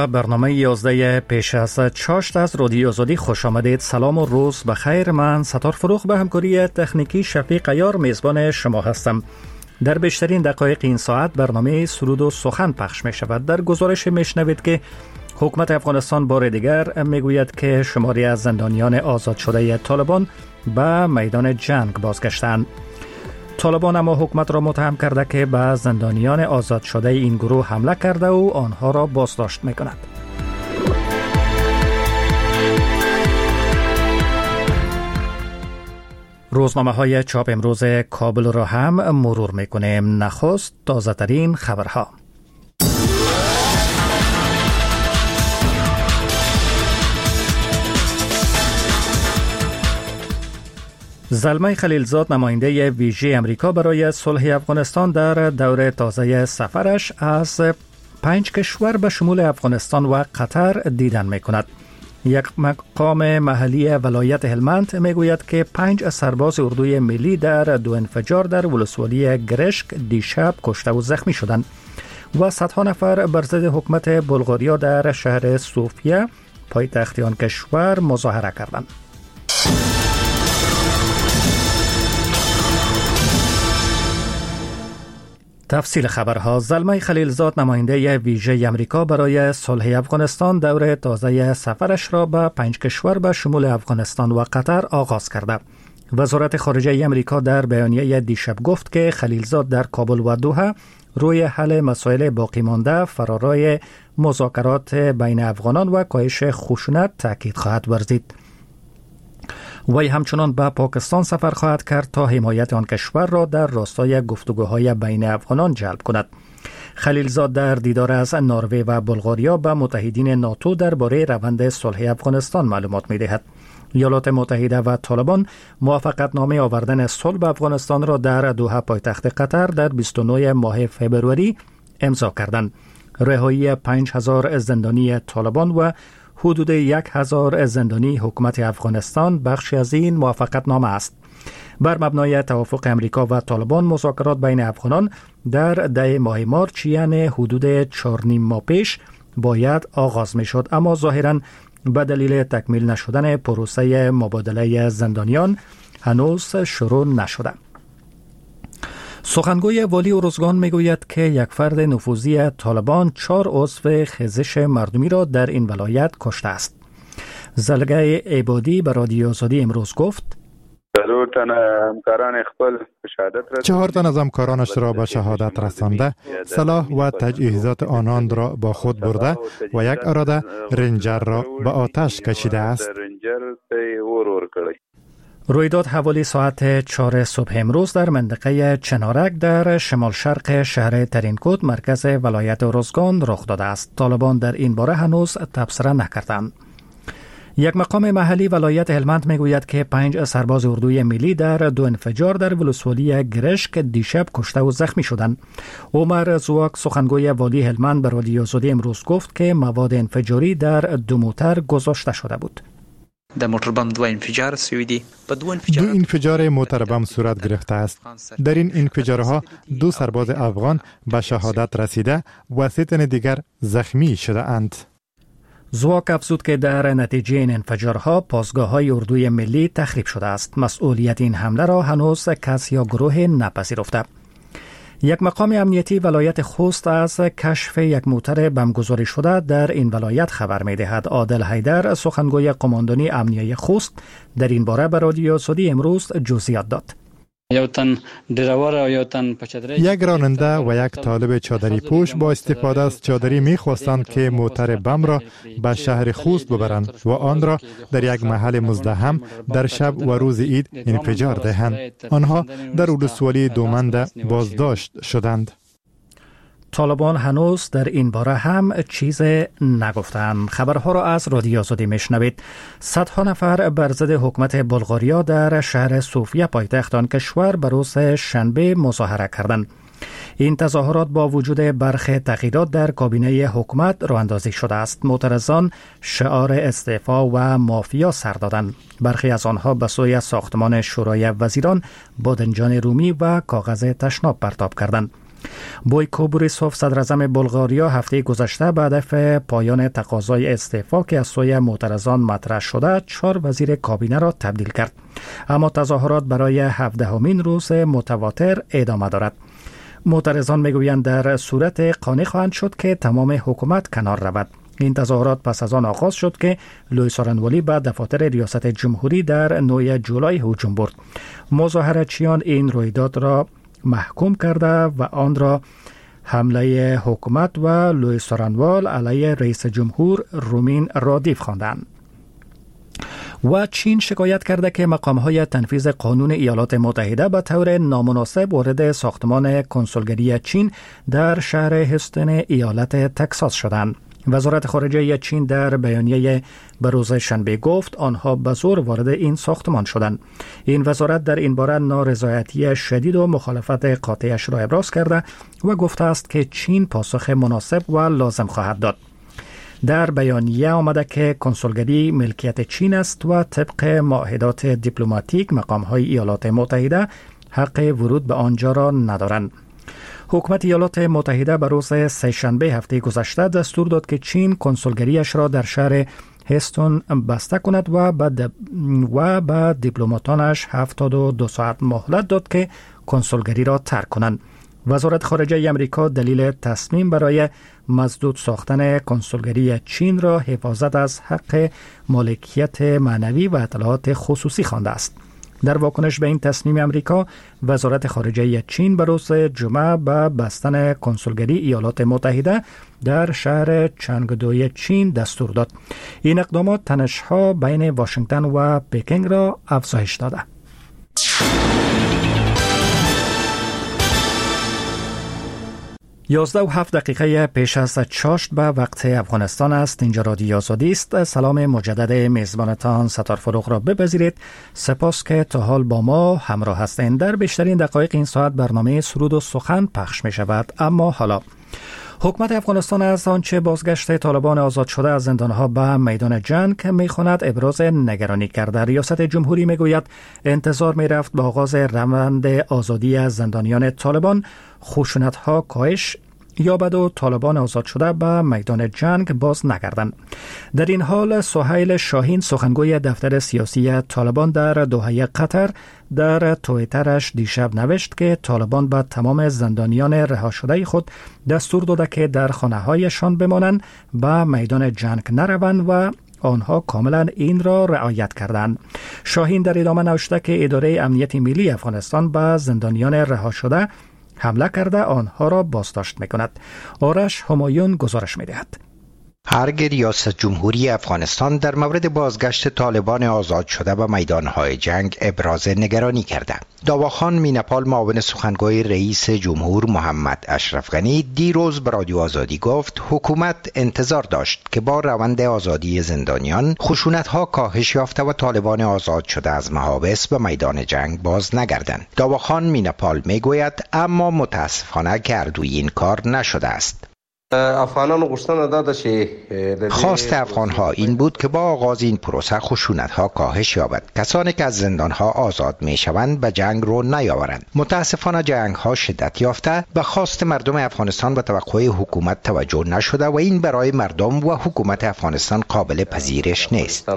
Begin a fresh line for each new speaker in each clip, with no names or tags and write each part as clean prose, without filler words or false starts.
به برنامه 11 پیش از چاشت از رادیو آزادی خوش آمدید. سلام و روز بخیر. من ستار فروغ به همکاری تکنیکی شفیق عیار میزبان شما هستم. در بیشترین دقایق این ساعت برنامه سرود و سخن پخش می شود. در گزارش می شنوید که حکومت افغانستان بار دیگر می گوید که شماری از زندانیان آزاد شده طالبان به میدان جنگ بازگشتند. طالبان اما حکومت را متهم کرده که به زندانیان آزاد شده این گروه حمله کرده و آنها را بازداشت می کند. روزنامه های چاپ امروز کابل را هم مرور می کنیم. نخست تازه ترین خبرها. زلمه خلیلزاد نماینده ویژه امریکا برای صلح افغانستان در دوره تازه سفرش از 5 کشور به شمول افغانستان و قطر دیدن می کند. یک مقام محلی ولایت هلمند می گوید که 5 سرباز اردوی ملی در 2 انفجار در ولسوالی گرشک دیشب کشته و زخمی شدند و صدها نفر بر ضد حکومت بلغاریا در شهر صوفیه پایتخت آن کشور مظاهره کردند. تفصیل خبرها. زلمه خلیلزاد نماینده ویژه امریکا برای صلح افغانستان دوره تازه سفرش را به 5 کشور به شمول افغانستان و قطر آغاز کرده. وزارت خارجه امریکا در بیانیه دیشب گفت که خلیلزاد در کابل و دوحه روی حل مسائل باقی مانده فرارای مذاکرات بین افغانان و کاهش خشونت تاکید خواهد ورزید. وی همچنان به پاکستان سفر خواهد کرد تا حمایت آن کشور را در راستای گفتگوهای بین افغانان جلب کند. خلیلزاد در دیدار از نروژ و بلغاریا به متحدین ناتو درباره روند صلح افغانستان معلومات می‌دهد. ایالات متحده و طالبان موافقتنامه آوردن صلح به افغانستان را در دوحه پایتخت قطر در 29 ماه فوریه امضا کردند. رهایی 5000 زندانی طالبان و حدود 1000 زندانی حکومت افغانستان بخشی از این موافقتنامه است. بر مبنای توافق امریکا و طالبان مذاکرات بین افغانان در 10 ماه مارچ یعنی حدود 4.5 ماه پیش باید آغاز می شد، اما ظاهراً به دلیل تکمیل نشدن پروسه مبادله زندانیان هنوز شروع نشده. سخنگوی والی ارزگان میگوید که یک فرد نفوذی طالبان 4 عضو خیزش مردمی را در این ولایت کشته است. زلگه عبادی به رادیو آزادی امروز گفت
4 تن از همکارانش را به شهادت رسانده، سلاح و تجهیزات آنان را با خود برده و یک اراده رنجر را به آتش کشیده است.
رویداد حوالی ساعت 4 صبح امروز در منطقه چنارک در شمال شرق شهر ترینکوت مرکز ولایت ارزگان رخ داده است. طالبان در این باره هنوز تبصره نکردند. یک مقام محلی ولایت هلمند میگوید که 5 سرباز اردوی ملی در 2 انفجار در ولسوالی گرشک دیشب کشته و زخمی شدند. عمر زواک سخنگوی والی هلمند به رادیو آزادی امروز گفت که مواد انفجاری در 2 موتر گذاشته شده بود.
در موتر بم 2 انفجار سویدی
دو انفجار موتر بم صورت گرفته است. در این انفجارها 2 سرباز افغان به شهادت رسیده و 3 تن دیگر زخمی شده اند.
زواک افزود که در نتیجه این انفجارها پاسگاه‌های اردوی ملی تخریب شده است. مسئولیت این حمله را هنوز کس یا گروه نپذیرفته. یک مقام امنیتی ولایت خوست از کشف یک موتر بمگذاری شده در این ولایت خبر می‌دهد. عادل حیدر سخنگوی قماندانی امنیه خوست در این باره به رادیو آزادی امروز جزئیات داد.
یک راننده و یک طالب چادری پوش با استفاده از چادری می‌خواستند که موتر بم را به شهر خوست ببرند و آن را در یک محل مزدحم در شب و روز عید انفجار دهند. آنها در ولسوالی دومند بازداشت شدند.
طالبان هنوز در این باره هم چیز نگفتند. خبرها را از رادیو آزادی میشنوید. صدها نفر بر ضد حکومت بلغاریا در شهر صوفیه پایتخت آن کشور به روز شنبه مظاهره کردند. این تظاهرات با وجود برخی تغییرات در کابینه حکومت راه اندازی شده است. معترضان شعار استعفا و مافیا سر دادند. برخی از آنها به سوی ساختمان شورای وزیران بادنجان رومی و کاغذ تشناب پرتاب کردند. بویکو بوریسوف صدر اعظم بلغاریا هفته گذشته به هدف پایان تقاضای استعفا که از سوی معترضان مطرح شده 4 وزیر کابینه را تبدیل کرد. اما تظاهرات برای 17مین روز متواتر ادامه دارد. معترضان میگویند در صورت قانع خواهند شد که تمام حکومت کنار رود. این تظاهرات پس از آن آغاز شد که لوئیس آرنوالی به دفاتر ریاست جمهوری در 9 جولای هجوم برد. مظاهرچیان این رویداد را محکوم کرده و آن را حمله حکومت و لوئیس آرنوال علیه رئیس جمهور رومین رادیف خواندند. و چین شکایت کرده که مقام‌های تنفیذ قانون ایالات متحده به طور نامناسب وارد ساختمان کنسولگری چین در شهر هستون ایالت تگزاس شدند. وزارت خارجه چین در بیانیه به روز شنبه گفت آنها به زور وارد این ساختمان شدند. این وزارت در این باره نارضایتی شدید و مخالفت قاطعش را ابراز کرده و گفته است که چین پاسخ مناسب و لازم خواهد داد. در بیانیه آمده که کنسولگری ملکیت چین است و طبق معاهدات دیپلماتیک مقام‌های ایالات متحده حق ورود به آنجا را ندارند. حکومت ایالات متحده به روز سه‌شنبه هفته گذشته دستور داد که چین کنسولگریش را در شهر هستون بسته کند و به دیپلماتانش 72 ساعت مهلت داد که کنسولگری را ترک کنند. وزارت خارجه آمریکا دلیل تصمیم برای مسدود ساختن کنسولگری چین را حفاظت از حق مالکیت معنوی و اطلاعات خصوصی خوانده است. در واکنش به این تصمیم آمریکا، وزارت خارجه چین به روز جمعه به بستن کنسولگری ایالات متحده در شهر چنگدوی چین دستور داد. این اقدامات تنش‌ها بین واشنگتن و پکینگ را افزایش داده. 11:07 پیش از چاشت به وقت افغانستان است. اینجا رادیو آزادی است. سلام مجدد میزبانتان ستار فروغ را بپذیرید. سپاس که تا حال با ما همراه هستند. در بیشترین دقایق این ساعت برنامه سرود و سخن پخش می شود. اما حالا حکومت افغانستان از آنچه بازگشت طالبان آزاد شده از زندانها به میدان جنگ می‌خواند ابراز نگرانی کرده. ریاست جمهوری میگوید انتظار می‌رفت به آغاز روند آزادی از زندانیان طالبان خشونت‌ها کاهش یابد و طالبان آزاد شده به میدان جنگ باز نگردند. در این حال سهیل شاهین سخنگوی دفتر سیاسی طالبان در دوحه قطر در توییترش دیشب نوشت که طالبان به تمام زندانیان رها شده خود دستور داده که در خانه‌هایشان بمانند، به میدان جنگ نروند و آنها کاملا این را رعایت کردند. شاهین در ادامه نوشته که اداره امنیت ملی افغانستان به زندانیان رها شده حمله کرده آنها را بازداشت می‌کند. آرش همایون گزارش می‌دهد.
هرگز ریاست جمهوری افغانستان در مورد بازگشت طالبان آزاد شده به میدانهای جنگ ابراز نگرانی کرده. داواخان مینپال معاون سخنگوی رئیس جمهور محمد اشرف غنی دیروز به رادیو آزادی گفت حکومت انتظار داشت که با روند آزادی زندانیان خشونت‌ها کاهش یافته و طالبان آزاد شده از محابس به میدان جنگ باز نگردند. داواخان مینپال میگوید اما متاسفانه که اردوی این کار نشده است. خواست افغان‌ها این بود که با آغاز این پروسه خشونت‌ها کاهش یابد. کسانی که از زندان‌ها آزاد می‌شوند به جنگ رو نیاورند. متاسفانه جنگ‌ها شدت یافته، به خواست مردم افغانستان و توقع حکومت توجه نشده و این برای مردم و حکومت افغانستان قابل پذیرش نیست.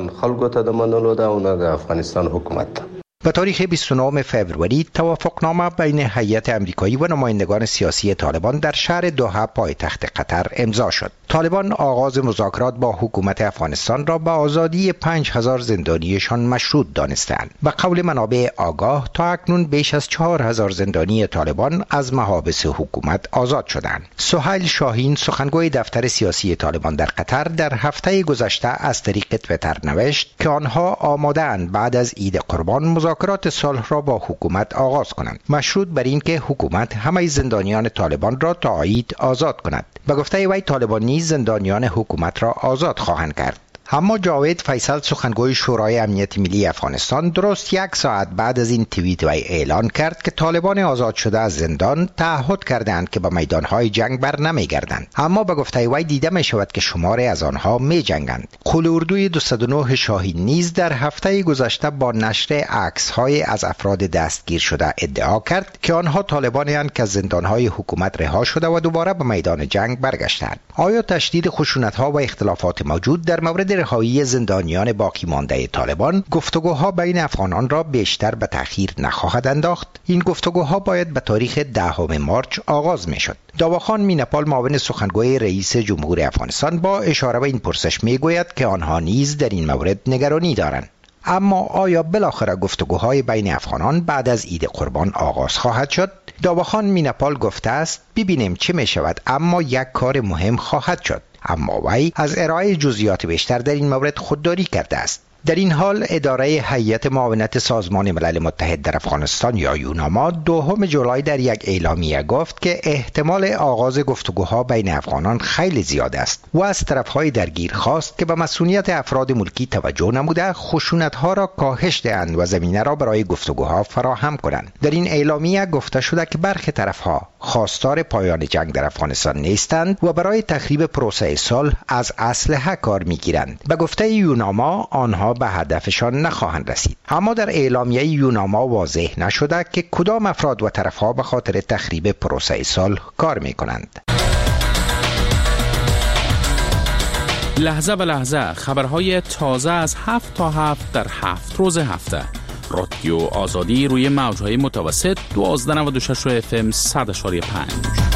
به تاریخ 29 فوریه توافقنامه بین هیئت امریکایی و نمایندگان سیاسی طالبان در شهر دوحه پایتخت قطر امضا شد. طالبان آغاز مذاکرات با حکومت افغانستان را به آزادی 5000 زندانیشان مشروط دانستند. به قول منابع آگاه تا اکنون بیش از 4000 زندانی طالبان از محابس حکومت آزاد شدند. سهیل شاهین سخنگوی دفتر سیاسی طالبان در قطر در هفته گذشته از طریق توییتر نوشت که آنها آماده‌اند بعد از عید قربان مذاکرات صلح را با حکومت آغاز کنند، مشروط بر این که حکومت همه زندانیان طالبان را تا عید آزاد کند. به گفته وی طالبان نیز زندانیان حکومت را آزاد خواهند کرد. اما جاوید فیصل سخنگوی شورای امنیت ملی افغانستان درست 1 ساعت بعد از این توییت وی اعلان کرد که طالبان آزاد شده از زندان تعهد کردند که به میدانهای جنگ بر نمیگردند، اما به گفته وی دیده می شود که شماری از آنها می جنگند. قول اردوی 209 شاهین نیز در هفته گذشته با نشر عکس‌های از افراد دستگیر شده ادعا کرد که آنها طالبانی‌اند که از زندانهای حکومت رها شده و دوباره به میدان جنگ برگشتند. آیا تشدید خشونت‌ها و اختلافات موجود در مورد رهایی زندانیان باقی مانده طالبان گفتگوها بین افغانان را بیشتر به تأخیر نخواهد انداخت؟ این گفتگوها باید به تاریخ 10 مارچ آغاز می‌شد. داواخان مینپال معاون سخنگوی رئیس جمهور افغانستان با اشاره به این پرسش میگوید که آنها نیز در این مورد نگرانی دارند. اما آیا بالاخره گفتگوهای بین افغانان بعد از عید قربان آغاز خواهد شد؟ داواخان مینپال گفته است ببینیم چه می شود، اما یک کار مهم خواهد شد. اما وی از ارائه جزئیات بیشتر در این مورد خودداری کرده است. در این حال اداره هیئت معاونت سازمان ملل متحد در افغانستان یا یوناما 2 جولای در یک اعلامیه گفت که احتمال آغاز گفتگوها بین افغانان خیلی زیاد است و از طرفهای درگیر خواست که به مسئولیت افراد ملکی توجه نموده خشونت‌ها را کاهش دهند و زمینه را برای گفتگوها فراهم کنند. در این اعلامیه گفته شده که برخی طرفها خواستار پایان جنگ در افغانستان نیستند و برای تخریب پروسه صلح از اسلحه کار می‌گیرند. به گفته یوناما آنها به هدفشان نخواهند رسید. اما در اعلامیه یوناما واضح نشده که کدام افراد و طرفها به خاطر تخریب پروسه صلح کار می‌کنند.
لحظه به لحظه خبرهای تازه از 7 تا 7 در 7 روز هفته. رادیو آزادی روی موج‌های متوسط 1296 FM 100.5.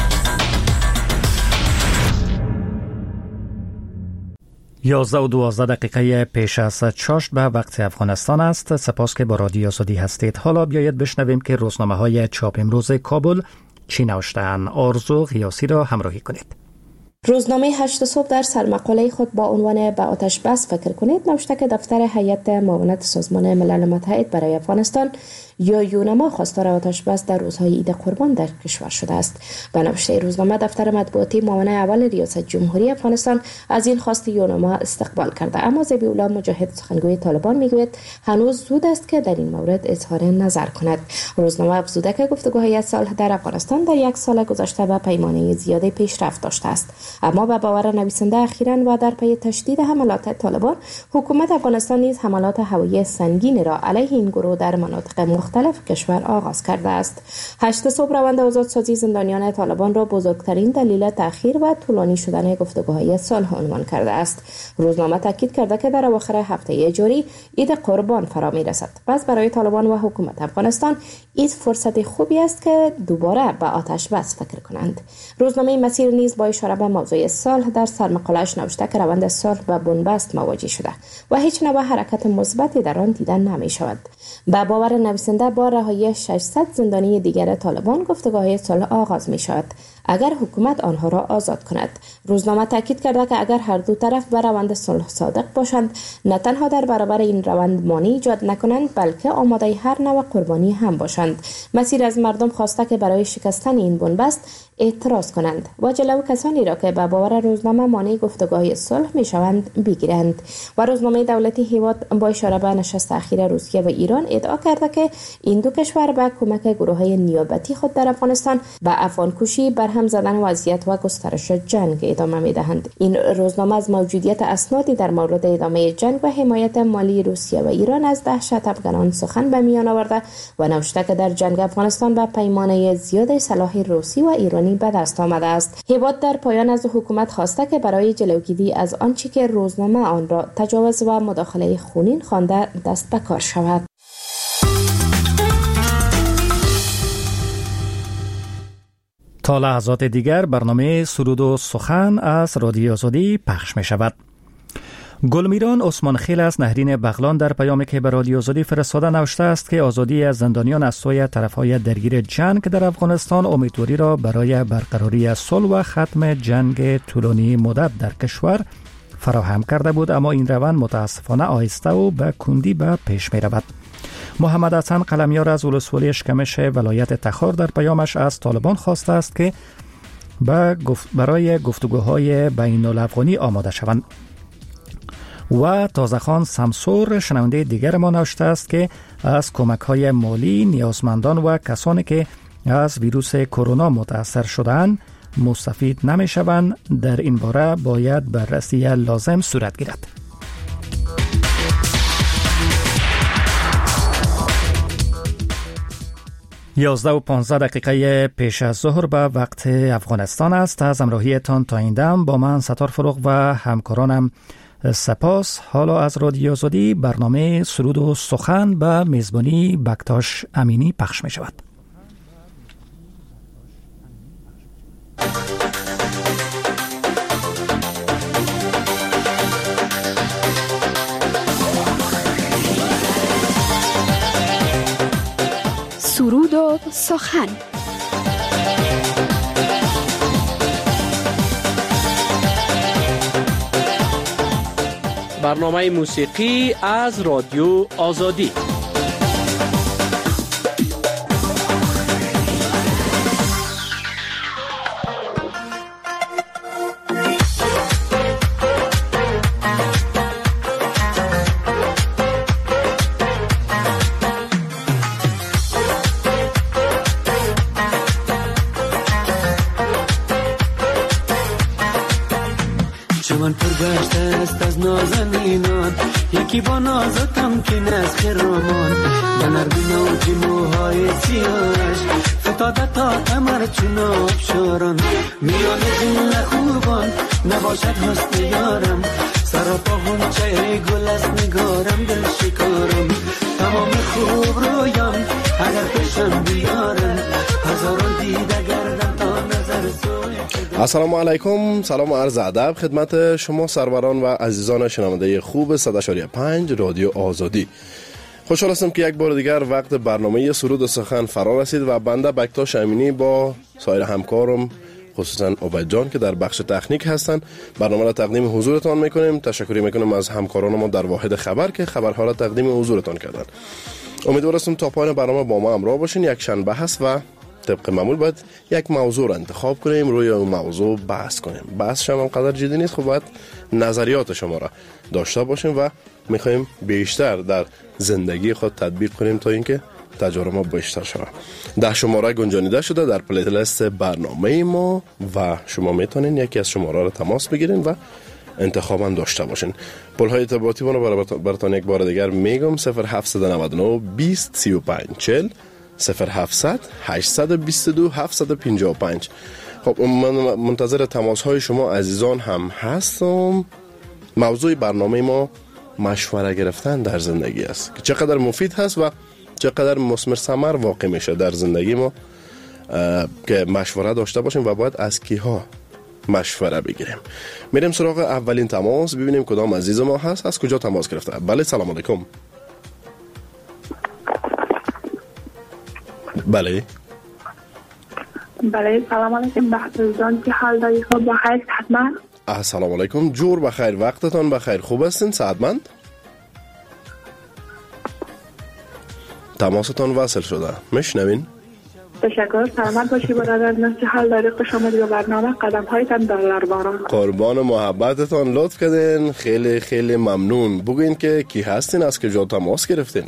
11:12 پیش از چاشت به وقت افغانستان است. سپاس که با رادیو آزادی هستید. حالا بیایید بشنویم که روزنامه‌های چاپ امروز کابل چی نوشته‌اند. آرزو غیاسی را همراهی کنید.
روزنامه 8 صبح در سرمقاله خود با عنوان به آتش بس فکر کنید نوشته که دفتر هیئت معاونت سازمان ملل متحد برای افغانستان یا یوناما خواستار آتش بس در روزهای عید قربان در کشور شده است. به نوشته روزنامه دفتر مطبوعاتی معاون اول ریاست جمهوری افغانستان از این خواست یوناما استقبال کرده، اما ذبیح الله مجاهد سخنگوی طالبان میگوید هنوز زود است که در این مورد اظهار نظر کند. روزنامه افزوده که گفتگوهای صلح در افغانستان در 1 سال گذشته به پیمانه زیادی پیشرفت داشته است، اما به باور نویسنده اخیراً و در پی تشدید حملات طالبان حکومت افغانستان نیز حملات هوایی سنگین را علیه این گروه در مناطق مختلف کشور آغاز کرده است. 8 صبح روند آزادسازی زندانیان طالبان را بزرگترین دلیل تأخیر و طولانی شدن گفتگوهای صلح عنوان کرده است. روزنامه تاکید کرده که در اواخر هفته جاری عید قربان فرا می‌رسد. پس برای طالبان و حکومت افغانستان این فرصت خوبی است که دوباره به آتش بس فکر کنند. روزنامه مسیر نیز با اشاره به موضوع صلح در سرمقاله‌اش نوشته که روند صلح با بنبست مواجه شده و هیچ نوع حرکت مثبتی در آن دیده نمی‌شود. با باور نویسنده با رهایی 600 زندانی دیگر طالبان گفتگوهای صلح آغاز می‌شود اگر حکومت آنها را آزاد کند. روزنامه تاکید کرده که اگر هر دو طرف به روند صلح صادق باشند، نه تنها در برابر این روند مانع ایجاد نکنند بلکه آماده هر نوع قربانی هم باشند. مسیر از مردم خواسته که برای شکستن این بنبست اعتراض کنند و جلو کسانی را که به باور روزنامه مانع گفتگوهای صلح میشوند بگیرند. و روزنامه دولتی هیواد با اشاره به نشست اخیر روسیه و ایران ادعا کرده که این دو کشور به کمک گروه‌های نیابتی خود در افغانستان به افغانکشی برهم زدن وضعیت و گسترش جنگ ادامه میدهند. این روزنامه از موجودیت اسنادی در مورد ادامه جنگ و حمایت مالی روسیه و ایران از دهشت افغانان سخن به میان آورده و نوشته که در جنگ افغانستان به پیمانه زیاد سلاح روسی و ایرانی به دست آمده است. هیواد در پایان از حکومت خواسته که برای جلوگیری از آنچه که روزنامه آن را تجاوز و مداخله خونین خوانده دست به کار شود.
تا لحظات دیگر برنامه سرود و سخن از رادیو آزادی پخش می شود. گلمیران عثمان خیل از نهرین بغلان در پیامی که به رادیو آزادی فرستاده نوشته است که آزادی از زندانیان از سوی طرفهای درگیر جنگ در افغانستان امیدواری را برای برقراری صلح و ختم جنگ طولانی مدت در کشور فراهم کرده بود، اما این روند متاسفانه آهسته و به کندی به پیش می رود. محمد حسن قلمیار از ولسوالی اشکمش ولایت تخار در پیامش از طالبان خواسته است که برای گفتگوهای بین الافغانی آماده شوند. و تازه‌خان سمسور شنونده دیگر ما نوشته است که از کمک‌های مالی نیازمندان و کسانی که از ویروس کرونا متاثر شدند مستفید نمی‌شوند. در این باره باید بررسی لازم صورت گیرد. 11:15 پیش از ظهر به وقت افغانستان است. از همراهیتان تا این دم با من ستار فروغ و همکارانم سپاس. حالا از رادیو آزادی برنامه سرود و سخن به میزبانی بکتاش امینی پخش می شود.
سرود و سخن.
برنامه موسیقی از رادیو آزادی.
چمن پرگشته است از نازنینان، یکی با نازتم که نسخ رامان، به نرمی نوجی موهای سیاهش فتاده تا کمر چون آبشاران، میان جن خوبان نباشد حسن یارم، سراپا غنچه گل از نگارم، دل شکارم تمام خوب رویان اگر پیشم بیارم، هزاران دیده گردم تا نظر سوی.
السلام علیکم، سلام و عرض ادب خدمت شما سروران و عزیزان شنونده خوب 100.5 رادیو آزادی. خوشحال هستم که یک بار دیگر وقت برنامه سرود و سخن فرا رسید و بنده بکتاش امینی با سایر همکارم خصوصا عبید جان که در بخش تکنیک هستن برنامه را تقدیم حضورتان میکنیم. تشکر میکنم از همکاران ما در واحد خبر که خبرها را تقدیم حضورتان کردن. امیدوار هستم تا پایان برنامه با ما همراه باشین. یک شنبه هست و طبق معمول باید یک موضوع را انتخاب کنیم، روی اون موضوع بحث کنیم. بحث هم قدر جدی نیست، خب باید نظریات شما را داشته باشیم و میخوایم بیشتر در زندگی خود تطبیق کنیم تا اینکه تجارب ما بیشتر شود. 10 شماره گنجانیده شده در پلیت لیست برنامه ما و شما میتونین یکی از شماره را تماس بگیرین و انتخاب هم داشته باشین. پل‌های ارتباطی ما رو براتون یک بار دیگر میگم: 0799 20 35 40 0700 822 755. خب من منتظر تماس های شما عزیزان هم هستم. موضوع برنامه ما مشوره گرفتن در زندگی است که چقدر مفید هست و چقدر مثمر ثمر واقع میشه در زندگی ما که مشوره داشته باشیم و باید از کیها مشوره بگیریم. میریم سراغ اولین تماس ببینیم کدام عزیز ما هست، از کجا تماس گرفته. بله، سلام علیکم. بله
سلام علیکم بحثان، که حال داری؟ خوب بخیر حتما.
السلام علیکم، جور بخیر، وقتتان بخیر، خوب هستین؟ سعادتمند؟ تماستان وصل شده، میشنوین؟
تشکر، سلامت باشی برادر. چه حال داری؟ خوش آمدید به برنامه قدم هایتان در باران.
قربان محبتتان، لطف کردین، خیلی خیلی ممنون. بگوین که کی هستین، از کجا تماس گرفتین؟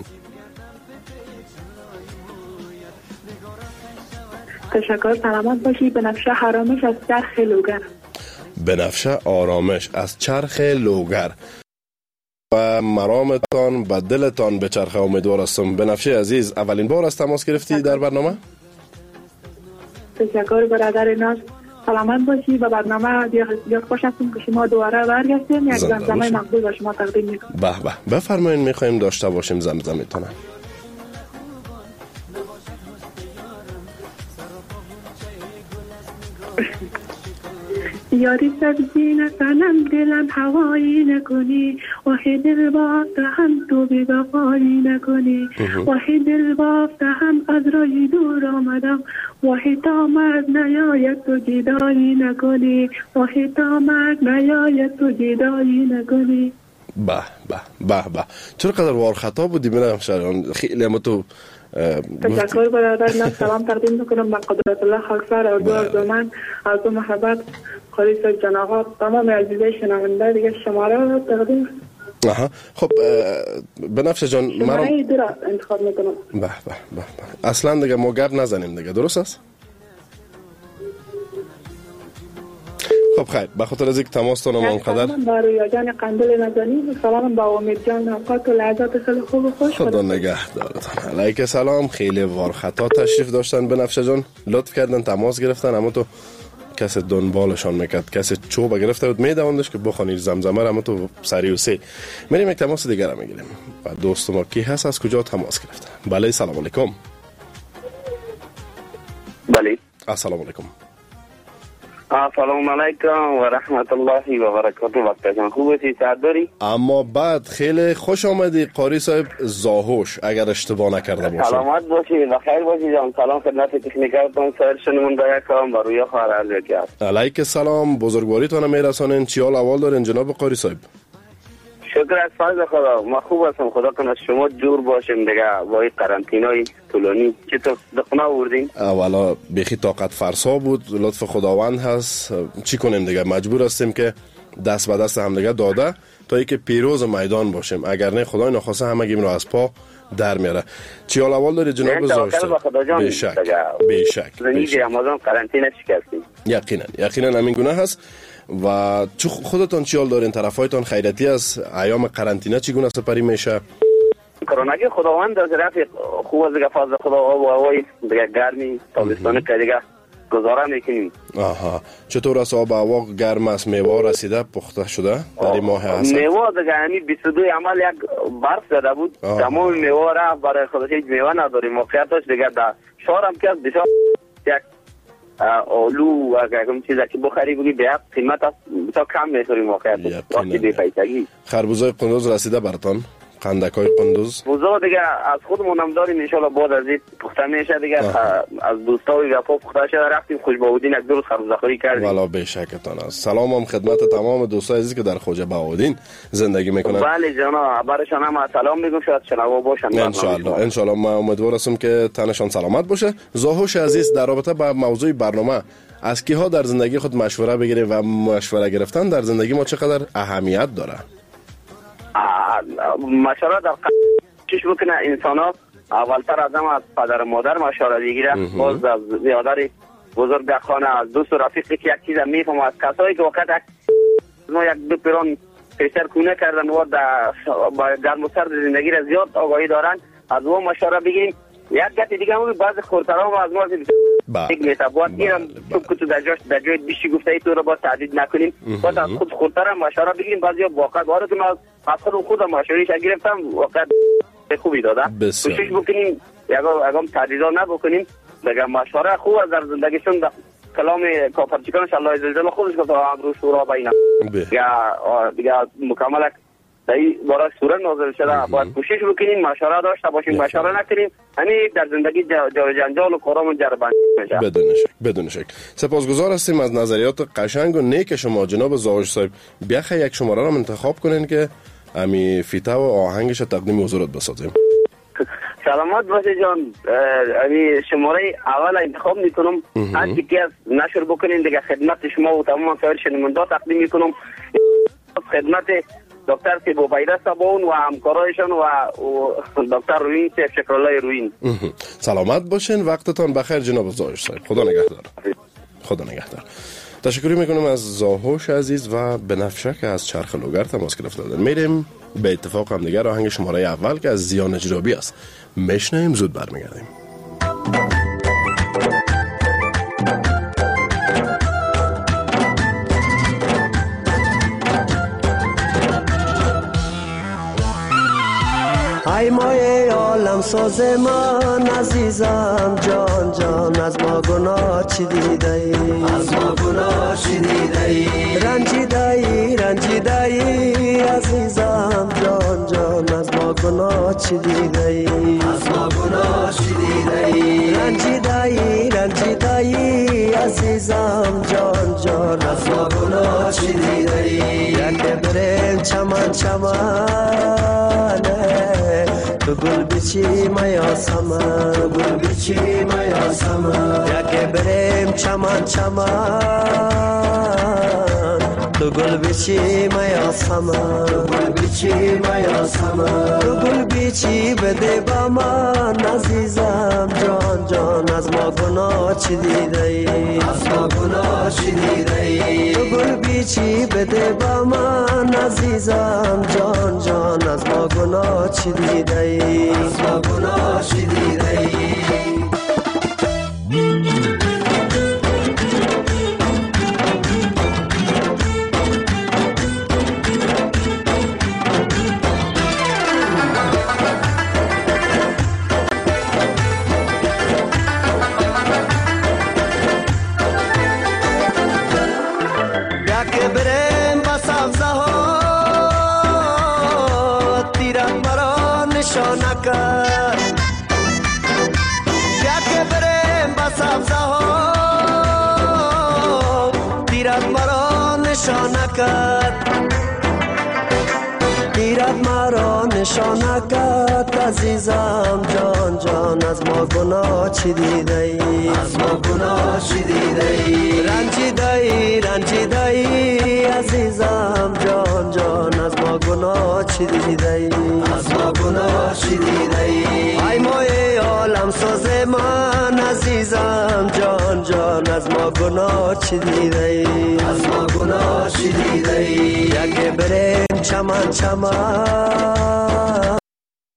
تشکر، سلامت باشی. بنفشه آرامش از چرخ لوگر.
بنفشه آرامش از چرخ لوگر. و مرامتان به دلتان به چرخ. امیدوار هستم. بنفشه عزیز، اولین بار از تماس گرفتی در برنامه؟
تشکر برادر ناز، سلامت باشی. به برنامه بسیار خوش هستم که شما دوباره برگشتیم. یک زمزمه مقبول به شما تقدیم میکنم.
به به، بفرمایید، میخوایم داشته باشیم زمزمتون.
یاری سبزی نکنم دلم هوایی نکنی، وحی دل بافته هم تو بی وفایی نکنی، وحی دل بافته هم از رای دور آمدم، وحی تا مرگ نیاید تو جدایی نکنی، وحی تا مرگ نیاید تو جدایی نکنی.
به به به به، چرا قدر وار خطا بودی منم شران، خیلی هم تو
تشکر برادر. من سلام تقدیم میکنم به قدرت الله خاکسار و دو من از محبت خلیص جناغات تمام عزیزای شنونده دیگه شماره رو تقدیم.
خب بنفشه جان
مرا انتخاب میکنم.
به اصلا دیگه ما گپ نزنیم دیگه، درست است؟ خب خیر، به خاطر از اینکه تماستون ما انقدر
سلام با رویا جان قندل نزنی، سلام با امید جان، اوقات و لحظات خیلی خوب و خوش.
خدا نگهدارتان. علیک سلام. خیلی وار خطا تشریف داشتن بنفشه جان، لطف کردن تماس گرفتن، اما تو کسی دنبالشان میکرد، کسی چوب گرفته بود میدوندش که بخونی زمزمه را، اما تو سری و سی میریم یک تماس دیگر را میگیریم. و دوست ما کی هست، از کجا تماس گرفته؟ بله سلام علیکم.
بله
السلام علیکم.
سلام علیکم و رحمت الله و برکاته. وقتتون خوبه؟ صحت داری؟
اما بعد خیلی خوش آمدی قاری صاحب زاهوش، اگر اشتباه نکرده باشم.
سلامت باشی، بخیر باشی جان. سلام خدمت تکنیکرتون، سایر شنونده یکم و روی خواهر عرض کرد.
علیک سلام، بزرگواریتون میرسانین. چی حال اول دارین جناب قاری صاحب؟
شکر از فضل خدا، ما خوب هستم. خدا کنه شما جور باشیم دیگه با این قرنطینای طولانی. چطور دخونه آوردین؟
والا بیخی طاقت فرسا بود، لطف خداوند هست. چی کنیم دیگه، مجبور هستیم که دست به دست هم دیگه داده تا اینکه پیروز میدان باشیم، اگر نه خدای نخواسته همگیم رو از پا در میاره. چی حال اول داری جناب زاشته؟ بیشک
زندگی رمضان قرنطینه شکستیم.
یقینا همین گونه هست. و خودتان چی حال دارین؟ طرفایتان خیرتی از ایام قرنطینه چگونه سپری میشه؟
کروناگی خداوند از رفیق خوب از دیگه فضل خدا و هوای دیگه گرمی تابستانی که دیگه گذاره میکنیم.
چطور است آب هوا گرم است؟ میوه رسیده پخته شده در این ماه هست؟
میوه دیگه همین 22 عمل یک برف زده بود، تمام میوه رفت، برای خودش هیچ میوه نداریم. موقعیتش دیگه در شهرم که بسیار یک آلو و اگرم چیزی که بخری بگی به یک قیمت است بسیار کم میخوری موقعیت وقتی بی پیسگی.
خربوزای قندوز رسیده براتان؟ قندکای قندوز
بوزا دیگه از خودمون هم داریم ان شاء الله بعد از این پخته میشه دیگه. از دوستای وفا پخته شده رفتیم خوش بهودین یک روز خربوزه خوری کردیم.
والا به شکتان است. سلامم خدمت تمام دوستای عزیز که در خوجه بهودین زندگی میکنن.
بله جناب، برایشان هم سلام میگم، شاید شنوا باشن
ان شاء الله. ما امیدوار هستم که تنشان سلامت باشه. زاهوش عزیز، در رابطه با موضوع برنامه از کیها در زندگی خود مشوره بگیریم و مشوره گرفتن در زندگی ما چقدر اهمیت داره؟
مشوره در چیش بکنه انسان ها اولتر از هم از پدر مادر مشوره بگیره، باز از زیاداری بزرگ خانه، از دوست و رفیقی که یک چیز میفهم، از کسایی که وقت ما یک دو پیران پیشتر کونه کردن و با گرم و سرد زندگی را زیاد آگاهی دارن، از اون مشوره بگیریم. یک گتی دیگه هم بعض خورترها و از ما یک میتابوات اینم تو که در جای بیشی گفته ای تو رو با تعدید نکنیم، باید از خود خورتر هم مشوره بگیریم. بعضی واقعا وارد که ما از خودم مشورهش گرفتم واقعا خوبی داده. کوشش بکنیم یکم تعدیدا نبکنیم دیگه. مشوره خوب از در زندگیشون کلام کافرچیکانش الله عزوجل خودش گفته امر شورا بینم دیگه مکمل دایی برای سوره نازل شده. باید کوشش بکنیم مشوره داشته باشیم، مشوره نکنیم همین در زندگی جنجال و کارامون جربند میشه.
بدون شک. سپاسگزار هستیم از نظریات قشنگ و نیک شما جناب زاهوش صاحب. بیاخه یک شماره را انتخاب کنین که امی فیته و آهنگش تقدیم حضورت بسازیم.
سلامت باشه جان. امی شماره اول انتخاب میکنم، هر چیزی از نشر بکنین دیگه خدمت شما و تمام سایر شنونده تقدیم میکنم. خدمت دکتر سیبو بیره سبون و همکارایشان و دکتر روین سیف شکرالله روین.
سلامت باشین، وقتتان بخیر جناب زاهوش صاحب. خدا نگهدار. تشکر میکنم از زاهوش عزیز و بنفشه که از چرخ لوگر تماس گرفته بودن. میریم به اتفاق هم دیگر آهنگ شماره اول که از زیان جرابی است میشنیم، زود برمیگردیم.
ای مایه عالم ساز من عزیزم جان جان، از ما گناه چی دیده ای؟ از ما گناه چی دیده ای؟ رنجیده ای عزیزم جان جان، از ما گناه چی دیده ای؟ از ما گناه چی دیده ای؟ رنجیده ای عزیزم جان جان، از ما گناه چی دیده ای؟ یک بریم چمن تو گل بچی میا سمن، یکی بریم چمن تو تو گل بیچی میاسم تو گل بیچی میاسم تو گل بیچی بده با من عزیزم جان جان از ما گناه چی دیده ای از ما گناه چی دیده ای تو گل بیچی بده با من عزیزم جان جان از ما گناه چی دیده ای از ما گناه چی دیده ای دیرت مرا نشانکت عزیزم جان جان از ما گناه چی دیده ای از ما گناه چی دیده ای رنجیده ای عزیزم جان جان از ما گناه چی دیده ای از ما گناه چی دیده ای ای مای عالم ساز من عزیزم جان جان از ما گناه چی دیده ای از ما گناه چی دیده ای یک بریم چمن چمن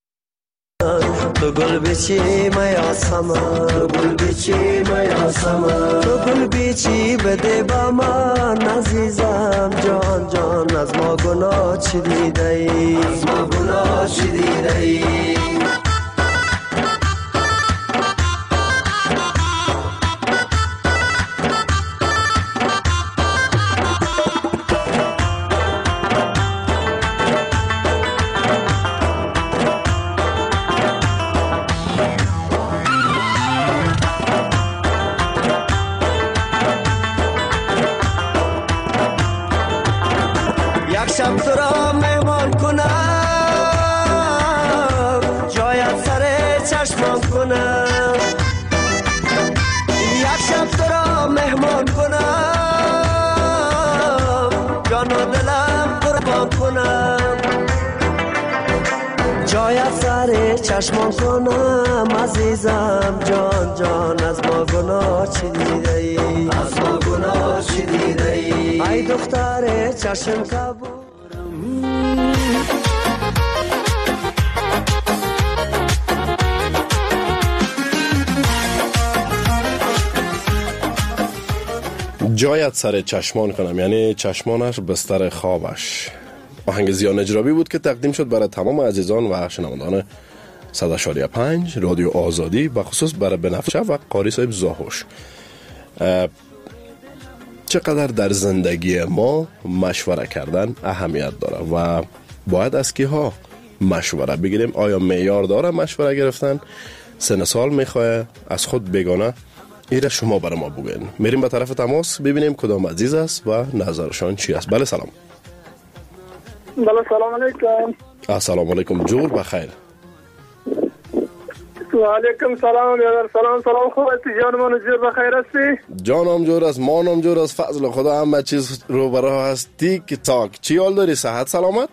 تو گل بیچی میاسم تو گل بیچی میاسم تو گل بیچی بده با من عزیزم جان جان از ما گناه چی دیده ای از ما گناه چی دیده ای شب تو را مهمان کنم جایت سر چشمم کنم یک شب تو را مهمان کنم جان و دلم قربان کنم جایت سر چشمم کنم عزیزم جان جان از ما گناه چی دیده ای از ما گناه چی دیده ای ای دختر چشم کبود
جایت سر چشمان کنم، یعنی چشمانش بستر خوابش. آهنگ زیان اجرابی بود که تقدیم شد برای تمام عزیزان و شنوندگان 100.5 رادیو آزادی، به خصوص برای بنفشه و قاری صاحب زاهوش. چقدر در زندگی ما مشوره کردن اهمیت داره و باید از کیها مشوره بگیریم؟ آیا معیار داره مشوره گرفتن؟ سن سال میخواه؟ از خود بگانه؟ ایره شما برای ما بگوین. میریم به طرف تماس ببینیم کدام عزیز است و نظرشان چی است. بله سلام.
بله سلام علیکم.
السلام علیکم، جور بخیر.
و علیکم سلام بیادر. سلام خوب هستی جانمان؟ جور بخیر هستی؟
جانم جور است، مانم جور است، فضل خدا همه چیز رو برای هستی که تاک. چی حال داری؟ صحت سلامت؟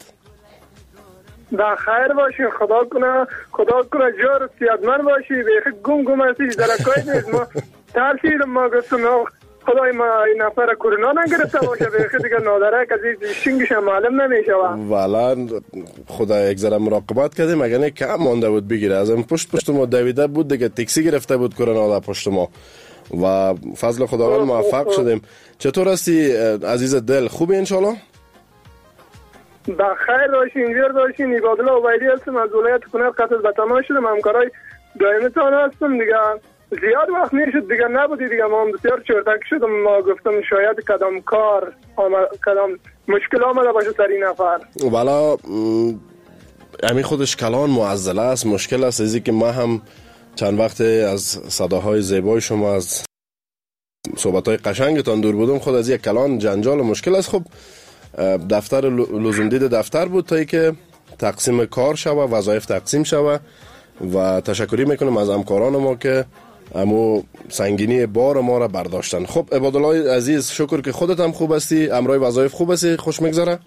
بخیر باشی، خدا کنه جور صحتمند باشی. بیخی گم هستی درکای نیست. ما ترسیدم، ما گفتم خدای ما این نفر کرونا نگرفته باشه، بیخی دیگه نادره کسی شنگش معلوم نمیشه.
والا خدا یک ذره مراقبت کردیم، اگر نه کم مانده بود بگیره. از این پشت ما دویده بود دیگه، تاکسی گرفته بود کرونا در پشت ما و فضل خداوند موفق شدیم. چطور هستی عزیز دل؟ خوبی انشالله؟
بخیر باشین، اینجور باشین. عبادالله عبیدی هستم، از ولایت کنر قصد به تمام شدم. همکارای دائمیتان هستم دیگه. زیاد وقت میشد دیگه نبودی دیگه، ما بسیار چرتک شدم. ما گفتم شاید کدام کار کدام مشکل آمده باشه سر این نفر.
والا همین خودش کلان معضله است، مشکل است. ازی که ما هم چند وقت از صداهای زیبای شما، از صحبت‌های قشنگتان دور بودم. خود از یک کلان جنجال و مشکل است. خب دفتر لزوم دید دفتر بود تا ای که تقسیم کار شوه، وظایف تقسیم شوه و تشکری میکنم از همکاران ما که اما سنگینی بار ما را برداشتن. خب عبادالله عزیز، شکر که خودت هم خوب هستی، امرای وظایف خوب هستی، خوش میگذره؟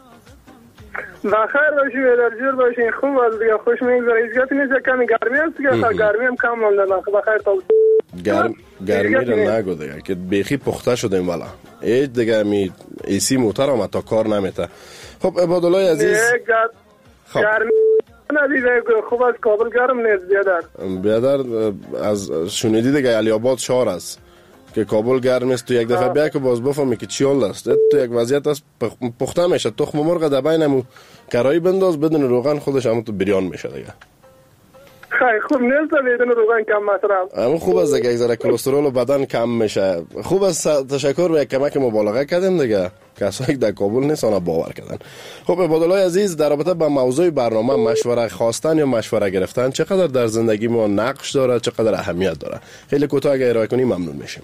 بخیر باشی، در جور باشی، خوب است دیگه، خوش میگذره. هیچ گاتی نیست، کمی گرمی است دیگه، گرمی هم کم مونده. بخیر تا
گرمی رو نگو دیگه که بیخی پخته شدیم والا. هیچ دیگه می ایسی موتر هم تا کار نمیته. خب عبادالله عزیز،
گرمی ندیده خوب است، کابل گرم نیست
بیادر از شنیدی دیگه علی آباد شهر است که کابل گرم است. تو یک دفعه بیا که باز بفهمی که چی حال است. تو یک وضعیت است پخته میشه، تخم مرغ در بینمو کرایی بنداز بدون روغن خودش هم تو بریان میشه دیگه.
خیلی خوب نیست بدون روغن کم مصرف.
اما خوب است دیگه، یک ذره کلسترول بدن کم میشه. خوب است، تشکر به یک کمک مبالغه کردیم دیگه. کسایی که در کابل نیستن باور کردن. خب عبادالله عزیز، در رابطه با موضوع برنامه مشوره خواستن یا مشوره گرفتن چقدر در زندگی ما نقش داره، چقدر اهمیت داره؟ خیلی کوتاه اگه ارائه کنی ممنون میشیم.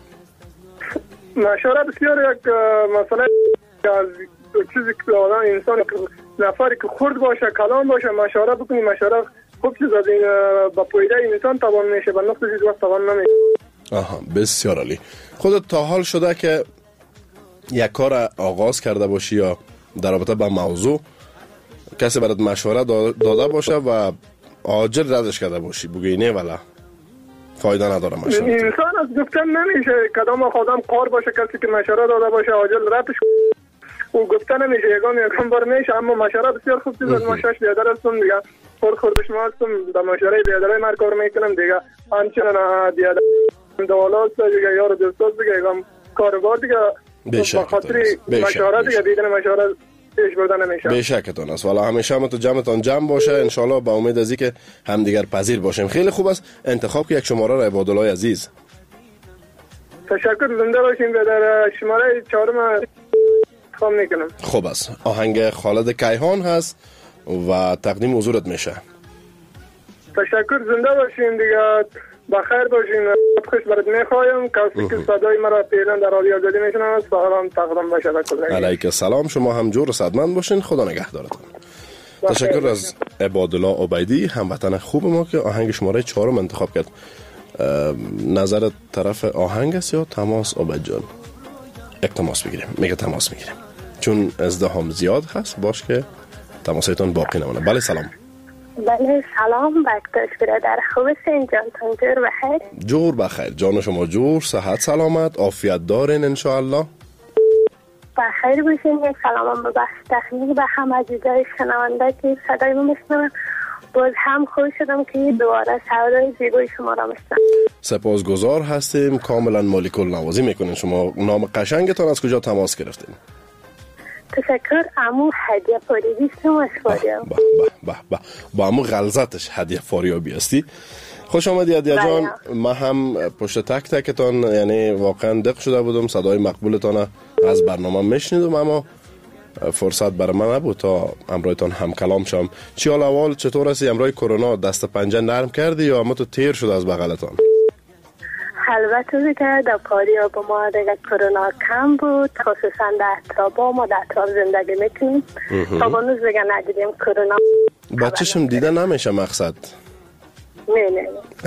مشوره بسیار یک مسئله از چیزی که آدم انسان نفری که خرد باشه، کلام باشه، مشوره بکنی. مشوره خوب چیز از این با پویده انسان توان میشه، با نقص چیز وقت توان نمیشه.
آها، بسیار عالی. خودت تا حال شده که یک کار آغاز کرده باشی یا در رابطه با موضوع کسی برات مشوره داده باشه و عاجل ردش کرده باشی بگی نه والا فایده نداره مشوره؟
انسان از گفتن نمیشه، کدام آدم قار باشه کسی که مشوره داده باشه عاجل ردش او گفتن نمیشه، یگان بار میشه. اما مشوره بسیار خوب چیز است. ما شش بیادر هستم دیگه، خودش ما هستم در مشوره بیادرای من کار میکنم دیگه. همچنان بیادر دوالات دیگه، یار دوستات دیگه، یگان کاربار دیگه.
به
خاطر مشوره دیگه دیدن مشوره پیش بردن نمیشه.
به شکتون است. والا همیشه هم تو جمعتان جمع باشه ان شاء الله، با امید از اینکه همدیگر پذیر باشیم. خیلی خوب است. انتخاب که یک شماره را عبادالله عزیز.
تشکر، زنده باشین. در شماره 4 انتخاب میکنم.
خوب است. آهنگ خالد کیهان هست و تقدیم حضورت میشه.
تشکر، زنده باشین دیگه، بخیر باشین. خوش برات میخوایم. کسی که صدای مرا پیران در رادیو آزادی میشنوه سلام تقدیم باشه به کل.
علیک السلام. شما هم جور و صحتمند باشین. خدا نگهدارتون. تشکر از عبادالله عبیدی، هموطن خوب ما که آهنگ شماره 4 انتخاب کرد. نظر طرف آهنگ است یا تماس عبید جان؟ یک تماس بگیریم. میگه تماس میگیریم چون ازدحام زیاد هست، باش که تماسایتان باقی نمونه. بله سلام.
بله سلام، بکتاش برادر، خوب هستین؟ جانتان جور بخیر؟
جور بخیر، جان شما جور، صحت سلامت، عافیت دارین انشاءالله؟
بخیر باشین. یک سلام به بخش تخنیک به هم عزیزای شنونده که صدای ما میشنون. باز هم خوش شدم که دوباره صدای زیبای شما را میشنم.
سپاسگزار هستیم، کاملا مالیک النوازی میکنین. شما نام قشنگتان از کجا تماس گرفتین؟
تشکر. امو هدیه فاریابی فاریابی.
با امو غلظتش هدیه فاریابی هستی. خوش آمدی هدیه جان. ما هم پشت تک تکتان یعنی واقعا دق شده بودم، صدای مقبولتان از برنامه میشنیدم، اما فرصت برای من نبود تا امرایتان هم کلام شم. چی حال احوال؟ چطور هستی؟ امرای کرونا دست پنجه نرم کردی یا اما تو تیر شد از بغلتان؟
البته دیگه در پاریا با ما دیگه کرونا کم بود، خصوصا در اطراف ما در اطراف زندگی میکنیم. تا بانوز دیگه ندیدیم کرونا.
بچه‌شم دیده نمیشه مقصد.
نه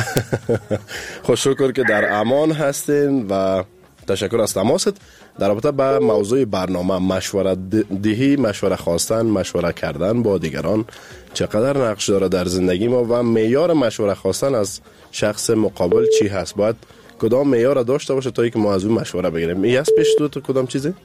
خوش شکر که در امان هستین و تشکر از تماست. در رابطه با موضوع برنامه مشوره دهی، مشوره خواستن، مشوره کردن با دیگران چقدر نقش داره در زندگی ما و معیار مشوره خواستن از شخص مقابل چی هست؟ باید کدام معیار داشته باشه تا اینکه ما از اون مشوره بگیریم؟ این است پیش تو کدام چیزی؟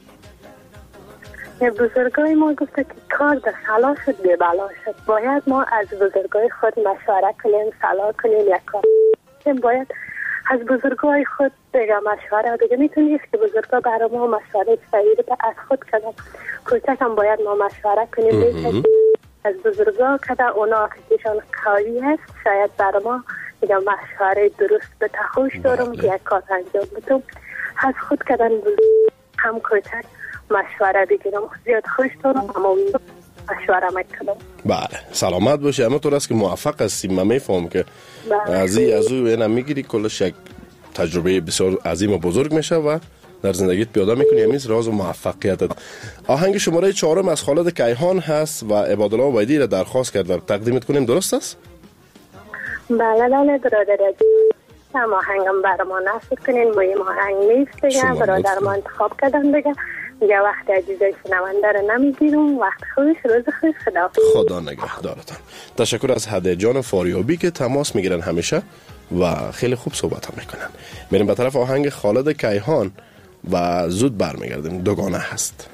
بزرگای ما گفته که کار در صلاح شد به بلا شد. باید ما از بزرگای خود مشوره کنیم، صلاح کنیم، یک کار باید از بزرگای خود دیگه مشوره دیگه میتونید که بزرگا برای ما مشوره صحیح از خود کنن. کوچک هم باید ما مشوره کنیم از بزرگا که اونا عقیدشان قوی هست، شاید برای ما دیگه مشوره درست به تخوش دارم که یک کار انجام بدم. از خود کردن هم کوچک مشوره بگیرم. زیاد خوش دارم اما مشوره میکنم.
بله سلامت باشی. اما تو راست که موفق هستی، من میفهم که از او اینا میگیری، کلش یک تجربه بسیار عظیم و بزرگ میشه و در زندگیت پیاده میکنی. همیز راز و موفقیتت. آهنگ شماره 4 از خالد کیهان هست و عبادالله عبیدی را درخواست کرده تقدیمت کنیم، درست است؟
بله برادر. هم آهنگم برام نصب کنین. مهم آهنگ نیست دیگه، برادر ما انتخاب کردن دیگه وقت عزیزای شنونده رو نمیگیرم. وقت خوش، روز خوش،
خدا نگهدارتان. تشکر از هدیه جان فاریابی که تماس میگیرن همیشه و خیلی خوب صحبت هم میکنن. میریم به طرف آهنگ خالد کیهان و زود برمیگردیم. دوگانه هست.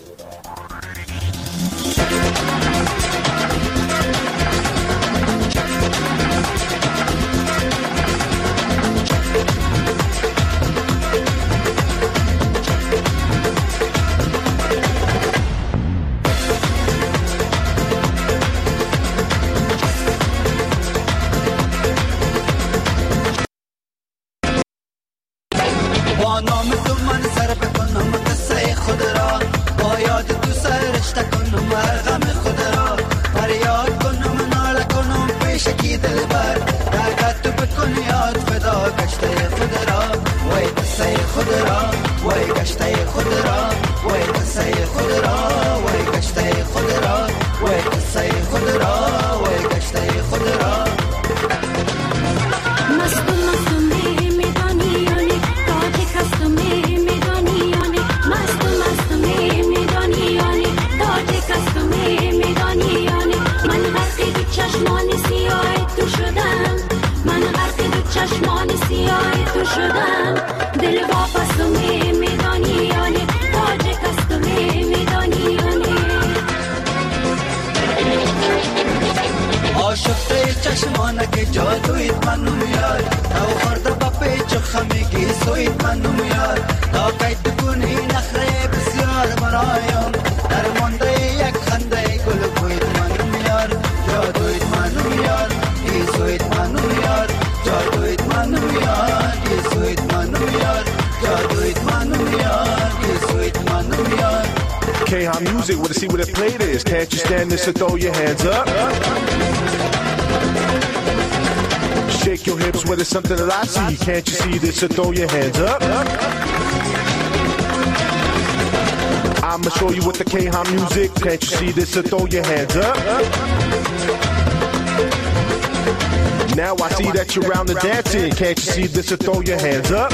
K-Hop Music, wanna see what it played is. Can't you stand this, so throw your hands up. Shake your hips when it's something that I see. Can't you see this, so throw your hands up. I'ma show you what the K-Hop Music. Can't you see this, so throw your hands up. Now I see that you're round the dancing. Can't you see this, so throw your hands up.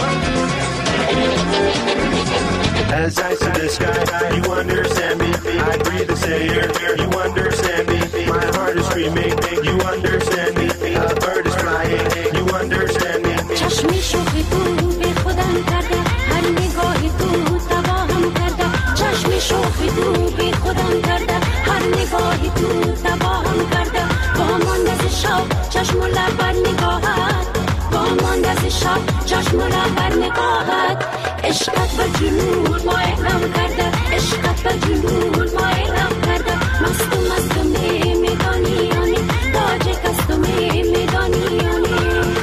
As I see the sky, you understand me. I breathe the air, you understand me. My heart is screaming, you understand me. A bird is flying, you understand me.
چشمی شوخی تو به خودم کرده، هر نگاهی تو تباهم کرده. چشمی شوخی تو به خودم کرده، هر نگاهی تو تباهم کرده. با من دست شب چشم و لب بر نگاهت، با من دست شب چشم و لب بر نگاهت. عشقت و جنون ما اعلام کرده، عشقت و جنون ما اعلام کرده. مست میدانی یعنی تاجک است و میدانی یعنی.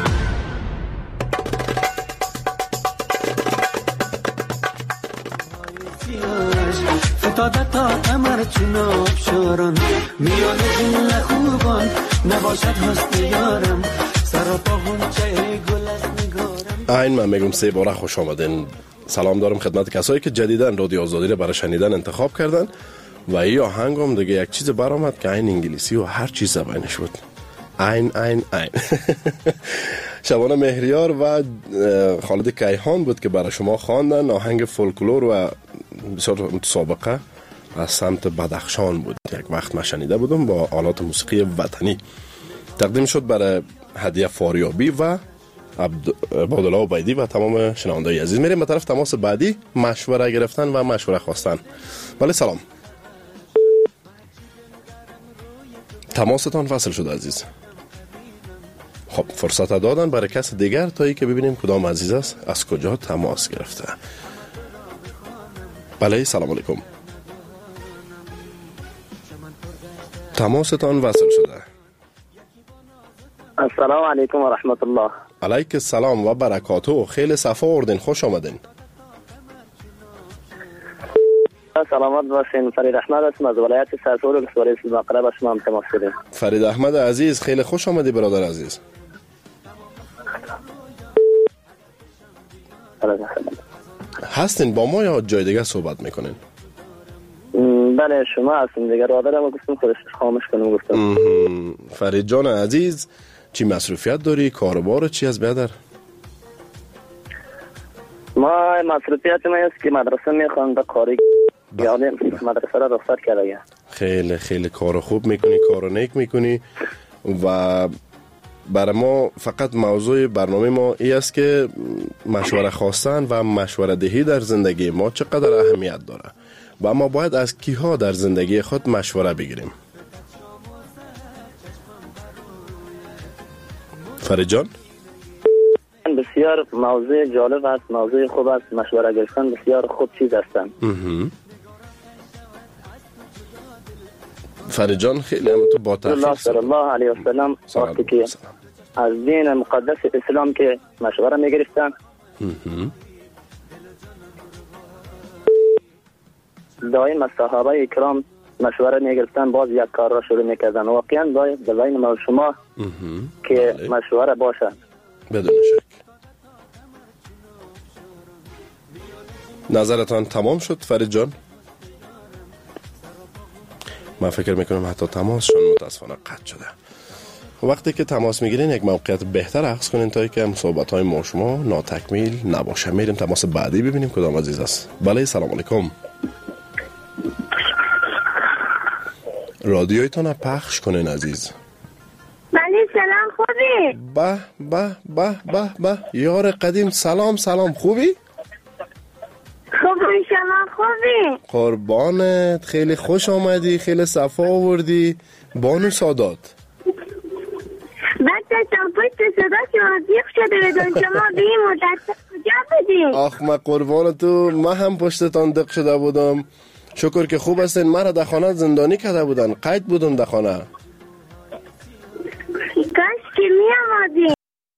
فتاده تا قمر چناب شاران، میان جون خوبان نباشد حسن یارم. سر و پا غنچه گل از نگارم.
این من میگم 3 باره خوش آمدین. سلام دارم خدمت کسایی که جدیداً رادیو آزادی رو برای شنیدن انتخاب کردن و این آهنگ هم دیگه یک چیز برآمد که این انگلیسی و هر چیز زبانش بود. این شبانه مهریار و خالد کیهان بود که برای شما خواندن. آهنگ فولکلور و بسیار متسابقه از سمت بدخشان بود. یک وقت من شنیده بودم با آلات موسیقی وطنی. تقدیم شد برای هدیه فاریابی و عبدالله عبیدی و تمام شنونده‌های عزیز. میریم به طرف تماس بعدی، مشوره گرفتن و مشوره خواستن. بله سلام. تماستان فصل شد عزیز. خب فرصت دادن برای کس دیگر تا ای که ببینیم کدام عزیز است از کجا تماس گرفته. بله سلام علیکم. تماستان وصل شده.
السلام علیکم و رحمت الله.
علیک السلام و برکاته. خیلی صفا آوردین، خوش آمدین.
سلامت باشین. فرید احمد هستم از ولایت سرسول ولسوالی سلمقره با شما هم تماس شدیم.
فرید احمد عزیز خیلی خوش آمدی برادر عزیز. هستین با ما یا جای دیگه صحبت میکنین؟
بله شما هستین دیگه. رادرم گفتم خودش خاموش کنم گفتم.
فرید جان عزیز چی مصروفیت داری؟ کاروبار چی از بیادر؟
ما مصروفیت ما است که مدرسه میخوانم کاری یعنی مدرسه را رخصت کرده.
خیلی خیلی کار خوب میکنی، کار نیک میکنی و برای ما فقط موضوع برنامه ما ای است که مشوره خواستن و مشوره دهی در زندگی ما چقدر اهمیت داره و ما باید از کیها در زندگی خود مشوره بگیریم. فرید جان
بسیار موضوع جالب است، موضوع خوب است، مشوره گرفتن بسیار خوب چیز هستند.
فرید جان خیلی هم تو با تحقیق
صلی الله علیه و سلم وقتی که از دین مقدس اسلام که مشوره میگرفتن دائم از صحابه کرام مشوره میگرفتن، باز یک کار را شروع میکردن. واقعا باید به بین ما و شما که مشوره باشه.
بدون شک. نظرتان تمام شد فرید جان؟ من فکر میکنم حتی تماسشون متاسفانه قطع شده. وقتی که تماس میگیرین یک موقعیت بهتر عکس کنین تا که صحبت های ما شما ناتکمیل نباشه. میریم تماس بعدی ببینیم کدام عزیز است. بله سلام علیکم. رادیویتون پخش کنین عزیز.
بله سلام خوبی؟
به به به به به یار قدیم سلام سلام خوبی؟
خوبی شما خوبی؟
قربانت خیلی خوش آمدی، خیلی صفا آوردی. بانو سادات
بچه تا پشت صدا شما دیخ شده بدون شما به این مدت کجا بودی؟
آخ من قربان تو، من هم پشتتان دق شده بودم. شکر که خوب هستین. مرا در خانه زندانی کرده بودن، قید بودم در خانه.
کاش که می آمدی.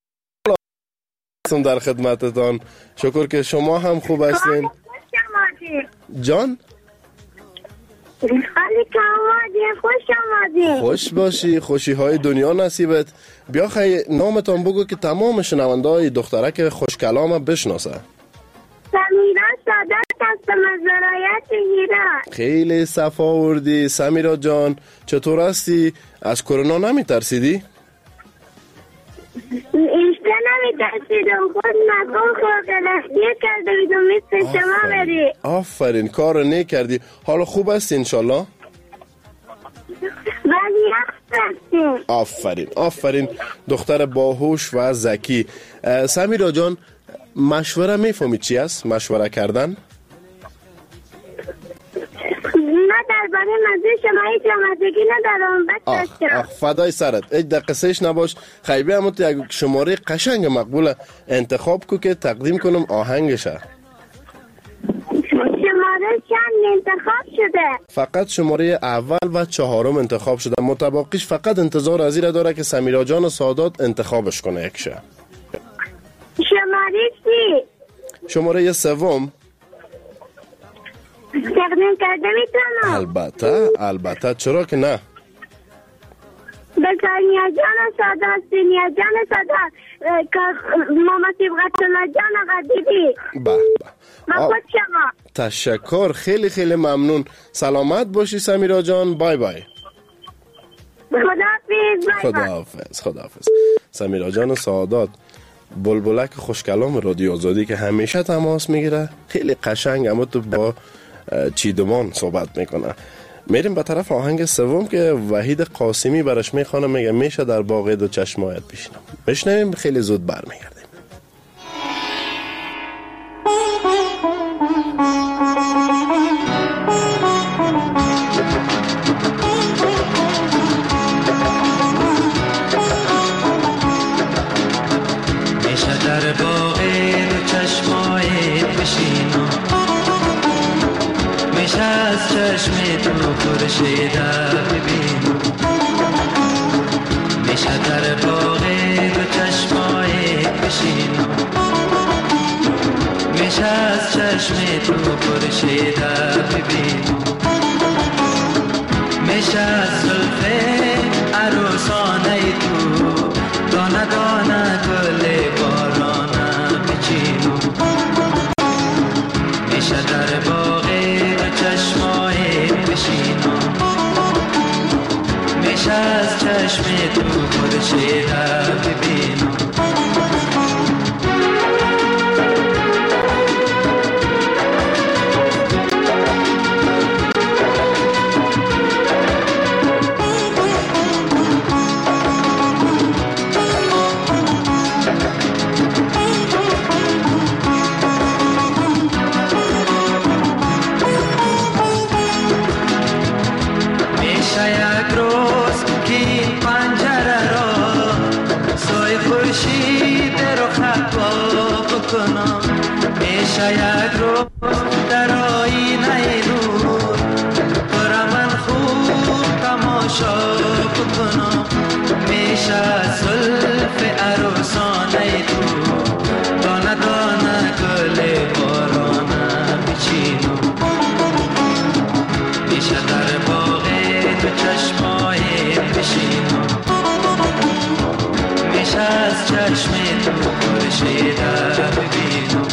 در خدمتتان. شکر که شما هم خوب هستین. جان
خالی که آمدی، خوش آمدی.
خوش باشی، خوشی های دنیا نصیبت. بیا خیلی نامتان بگو که تمام شنونده های دخترک خوشکلام بشناسه.
سمیرا سادات هستم از ولایت هرات.
خیلی صفا آوردی سمیرا جان. چطور هستی؟ از کرونا نمی ترسیدی؟
اینجا نمی ترسیدم، خود مکان خواهدلخیه کرده بیدم مثل شما بری.
آفرین کار نیک کردی. حالا خوب هستی انشالله؟
ولی هستیم.
آفرین آفرین دختر باهوش و ذکی. سمیرا جان مشوره میفهمی چی است؟ مشوره کردن؟
نه درباره موضوع شما هیچ آمدگی ندارم بچه.
آخ فدای سرت. هیچ دقیقش نباش. خیلی همون یک شماره قشنگ مقبوله انتخاب کو که تقدیم کنم آهنگشه.
شماره چند انتخاب شده؟
فقط شماره اول و 4 انتخاب شده. متباقیش فقط انتظار از این داره که سمیرا جان سادات انتخابش کنه یکشه.
شماره چی؟
شماره 3.
تقدیم کرده میتونم؟
البته چرا که نه.
به سانیا جان سادات، سینیا جان سادات، ماما سیبغت الله جان قدیدی. من خود شما.
تشکر خیلی خیلی ممنون. سلامت باشی سمیرا جان. بای بای. خداحافظ. سمیرا جان سادات بلبلک خوشکلام رادیو آزادی که همیشه تماس میگیره. خیلی قشنگ اما تو با چیدمان صحبت میکنه. میریم به طرف آهنگ 3 که وحید قاسمی برش میخوانه. میگه میشه در باغ دو چشمایت بشنویم. خیلی زود برمیگردیم.
میشه در باغ دو چشمایت بشینم، میشه از چشم تو خورشید ببینم، میشه در باغ دو چشمایت بشینم، میشه از چشم تو خورشید ببینم، میشه از زلف عروسانه تو دانه دانه گل بارانه بچینم، میشه در باغ دو چشمایت بشینم، میشه از چشم تو خورشید ببینم. یک روز در آینه نور برا من خوب تماشا بکنم. میشه زلف عروسانه تو دانه دانه گل بارانه بچینم. میشه در باغ تو چشمای بشینم. میشه از چشم تو خورشید ببینم.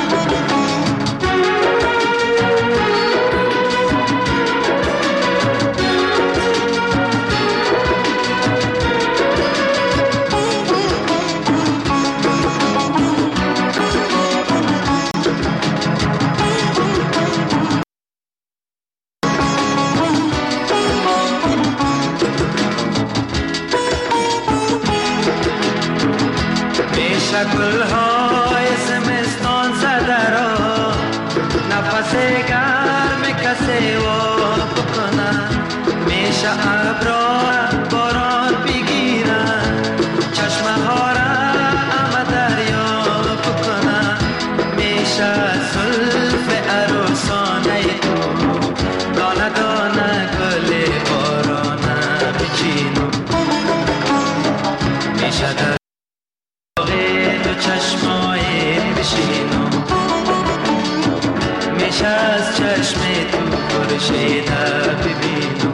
گل‌های زمستان زده را نفس گرم کسی و بکنن. میشه ابرا باران بگیرن چشمه ها را همه دریا بکنن. میشه زلف عروسانه تو دانه دانه گل بارانه بچینم. میشه در چشمای بشینم. میشه از چشم تو خورشید ببینم.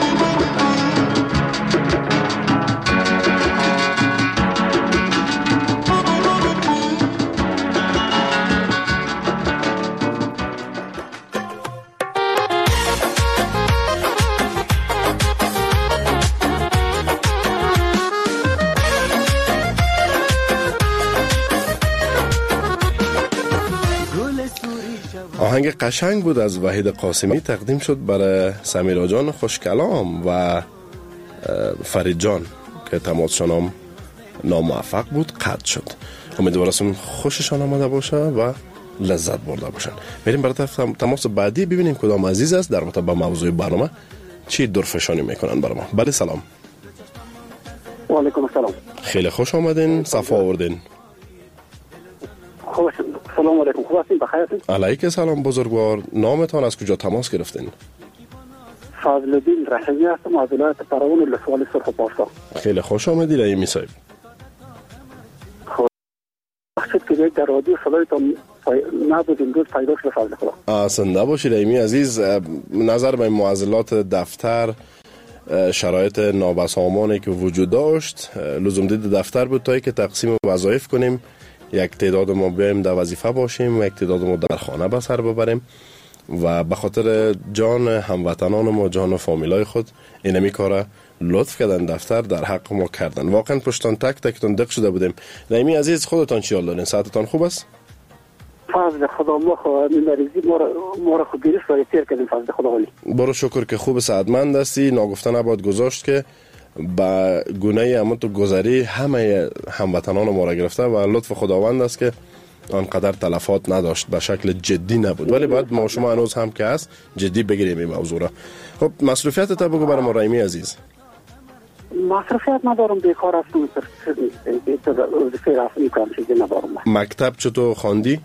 آهنگ قشنگ بود از وحید قاسمی، تقدیم شد برای سمیرا جان خوشکلام و فرید جان که تماسشان ناموفق بود، قطع شد. امیدوارم خوششان آمده باشه و لذت برده باشن. بریم برای تماس بعدی ببینیم کدام عزیز است در رابطه با موضوع برنامه چی درفشانی میکنن برای ما. بله سلام.
و علیکم السلام.
خیلی خوش آمدین، صفا آوردین.
خوش. سلام علیکم. خوب هستین؟ بخیر هستین؟
علیک سلام بزرگوار. نامتان از کجا تماس گرفتین؟
فضل الدین رحیمی هستم از ولایت پروان ولسوالی سرخ پارسا.
خیلی خوش آمدید رحیمی صاحب.
بخشید که در رادیو صدایتان نبود امروز پیدا شد فضل خدا.
زنده باشید رحیمی عزیز. نظر به معضلات دفتر، شرایط نابسامانی که وجود داشت، لزوم دید دفتر بود تا که تقسیم وظایف کنیم. یک تعداد ما بیایم در وظیفه باشیم و یک تعداد ما در خانه به سر ببریم و به خاطر جان هموطنان ما، جان فامیلای خود، اینمی کار لطف کردن دفتر در حق ما کردن. واقعا پشتان تک تکتون دق شده بودیم. رحیمی عزیز خودتان چی حال دارین؟ صحتتان خوب است؟
فضل خدا ما مریضی ما را خود گرفت و تیر کردیم. فضل خدا ولی
برو شکر که خوب صحتمند هستی. ناگفته نباید گذاشت که با گونه امت گذری همه هموطنان ما را گرفته و لطف خداوند است که آنقدر تلفات نداشت، به شکل جدی نبود، ولی باید ما شما هنوز هم که هست جدی بگیریم این موضوع را. خب مصروفیت تا بگو برای ما رحیمی عزیز.
مصروفیت ندارم، بیکار هستم، چیزی ندارم.
مکتب چطور خواندی؟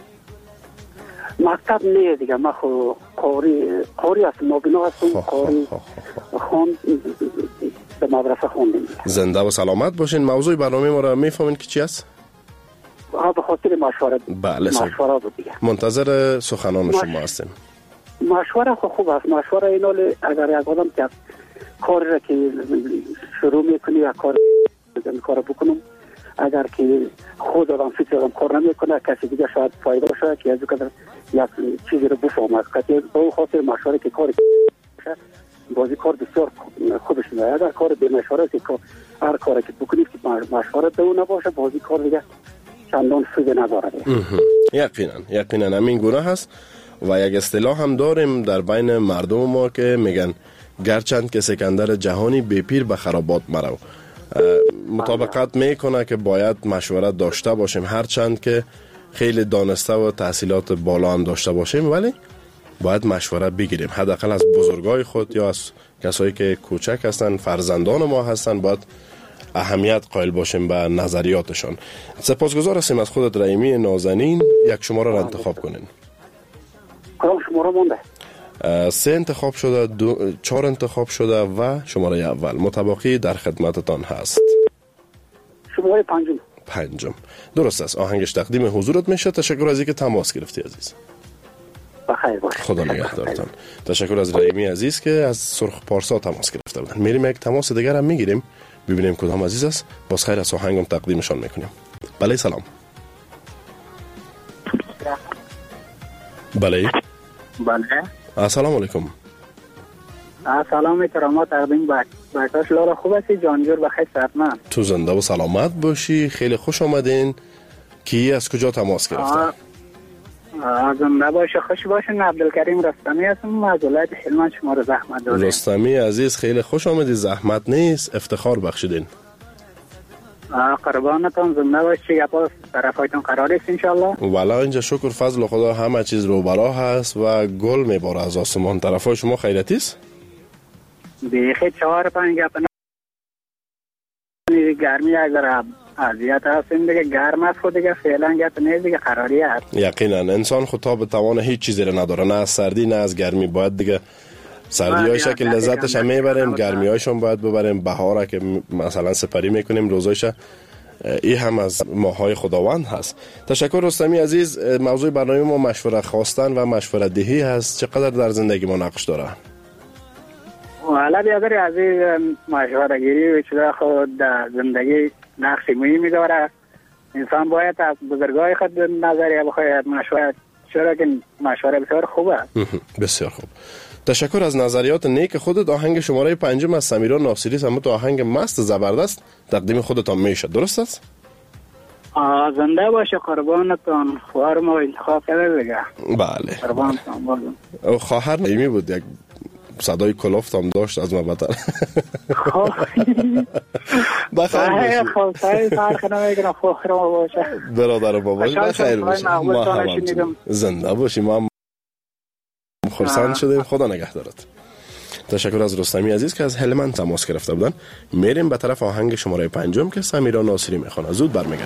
مکتب نه دیگه، من خو قاری هستم، نابینا هستم. قاری خوند به مدرسه خوندیم.
زنده و سلامت باشین. موضوع برنامه ما را میفهمین که چی است؟
به خاطر مشوره.
بله
مشوره بود دیگه.
منتظر سخنان شما هستیم.
مشوره خوب است. مشوره اینال اگر یک آدم که کاری را که شروع میکنی یا کار بکنم، اگر که خود آدم فکر آدم کار نمیکنه، کسی دیگه شاید فایده شد که از یک چیزی رو بفهمه. که به خاطر مشوره که کاری بازی کار بسیار خوبش میاد. اگر کار به مشوره است که هر کاری که بکنید که مشوره به اون نباشه بازی کار دیگه چندان سود نداره.
یقینا همین گونه هست و یک اصطلاح هم داریم در بین مردم ما که میگن گرچند که سکندر جهانی بی پیر به خرابات مرو. مطابقت میکنه که باید مشورت داشته باشیم، هرچند که خیلی دانسته و تحصیلات بالا هم داشته باشیم ولی باید مشورت بگیریم. حداقل از بزرگای خود یا از کسایی که کوچک هستن، فرزندان ما هستن، باید اهمیت قائل باشیم به نظریاتشان. سپاسگزار هستیم از خودت رحیمی نازنین. یک شماره را انتخاب کنین.
کدام شماره مونده؟
3 انتخاب شده، 4 انتخاب شده و شماره اول متباقی در خدمتتان هست.
شماره
5. درست است. آهنگش تقدیم حضورت میشه. تشکر از اینکه تماس گرفتی عزیز.
بخیر باش.
خدا نگهدارتان. تشکر از رحیمی عزیز که از سرخ پارسا تماس گرفته بودن. میریم یک تماس دیگر هم میگیریم ببینیم کدام عزیز است. باز خیر از آهنگم تقدیمشان میکنیم. بله سلام. بله. السلام علیکم.
سلام کرامات تقدیم بکاش لارا خوب هستی جانجور بخیر صحتمند.
تو زنده و سلامت باشی. خیلی خوش آمدین. کی از کجا تماس گرفته؟
زنده باشه خوش باشین. عبدالکریم رستمی هستم از ولایت هلمند. شما رو زحمت دادین.
رستمی عزیز خیلی خوش آمدید. زحمت نیست، افتخار بخشیدین.
قربانتان. زنده باشی. گپا طرفایتون قرار است انشالله.
والا اینجا شکر فضل خدا همه چیز روبرا هست و گل میباره از آسمان. طرفای شما خیرتی است؟
بیخی 4-5 گپ گرمی اگر اذیت هستیم دیگه. گرم است خود دیگه فعلا گپ نیست دیگه، قراری هست.
یقینا انسان خود به توان هیچ چیزی رو نداره، نه از سردی نه از گرمی. باید دیگه سردیایش که لذتش هم میبریم، گرمیایش هم باید ببریم. بهاره که مثلا سپری میکنیم روزایش، این هم از ماهای خداوند هست. تشکر رستمی عزیز. موضوع برنامه ما مشوره خواستن و مشوره دهی هست. چقدر در زندگی ما نقش داره؟
حالا بیادر عزیز مشوره گیری و چیزا خود در زندگی نقش مهمی داره. انسان باید از بزرگای خود نظریه بخواید مشوره، چرا که مشوره بسیار خوبه.
بسیار خوب. تشکر از نظریات نیک خودت. آهنگ شماره 5 از سمیرا ناصری سمت آهنگ مست زبردست تقدیم خودتان میشه. درست است؟
زنده باشه قربانتان. خواهر ما انتخاب کرده دیگه.
بله.
قربانتان بازم.
خواهر نیمی بود، یک صدای کلافت هم داشت از ما بطر. بخیر باشی.
فرق نمیکنه خواهر ما باشه.
برادر ما باشه. بخیر باشی. ما هم زنده باشی. ما هم خرسند شدیم. خدا نگهدارت. تشکر از رستمی عزیز که از هلمند تماس گرفته بودن. میریم به طرف آهنگ شماره 5 که سمیرا ناصری میخونه. زود برمیگردیم.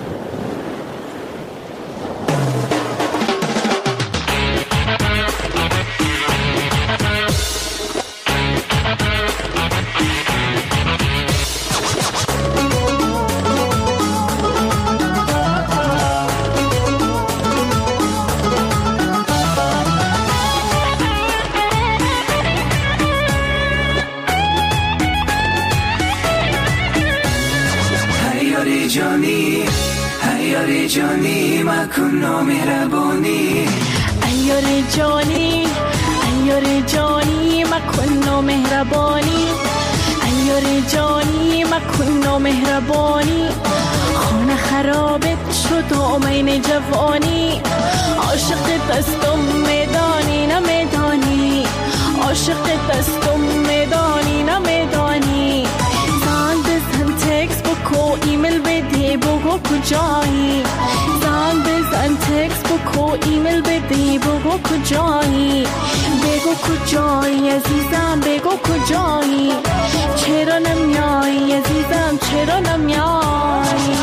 جانی مکن مهربانی.
ایار جانی ایار جانی مکن مهربانی. ایار جانی مکن مهربانی. خانه خرابت شد آمین جوانی. عاشق دستم میدانی نمیدانی. عاشق دستم میدانی نمیدانی. زنگ بزن تکس بکو ایمیل بدی بگو کجایی. زنگ بزن تکس بکو ایمیل بدی بگو کجایی. بگو کجایی عزیزم بگو کجایی. چرا نمیایی عزیزم چرا نمیایی.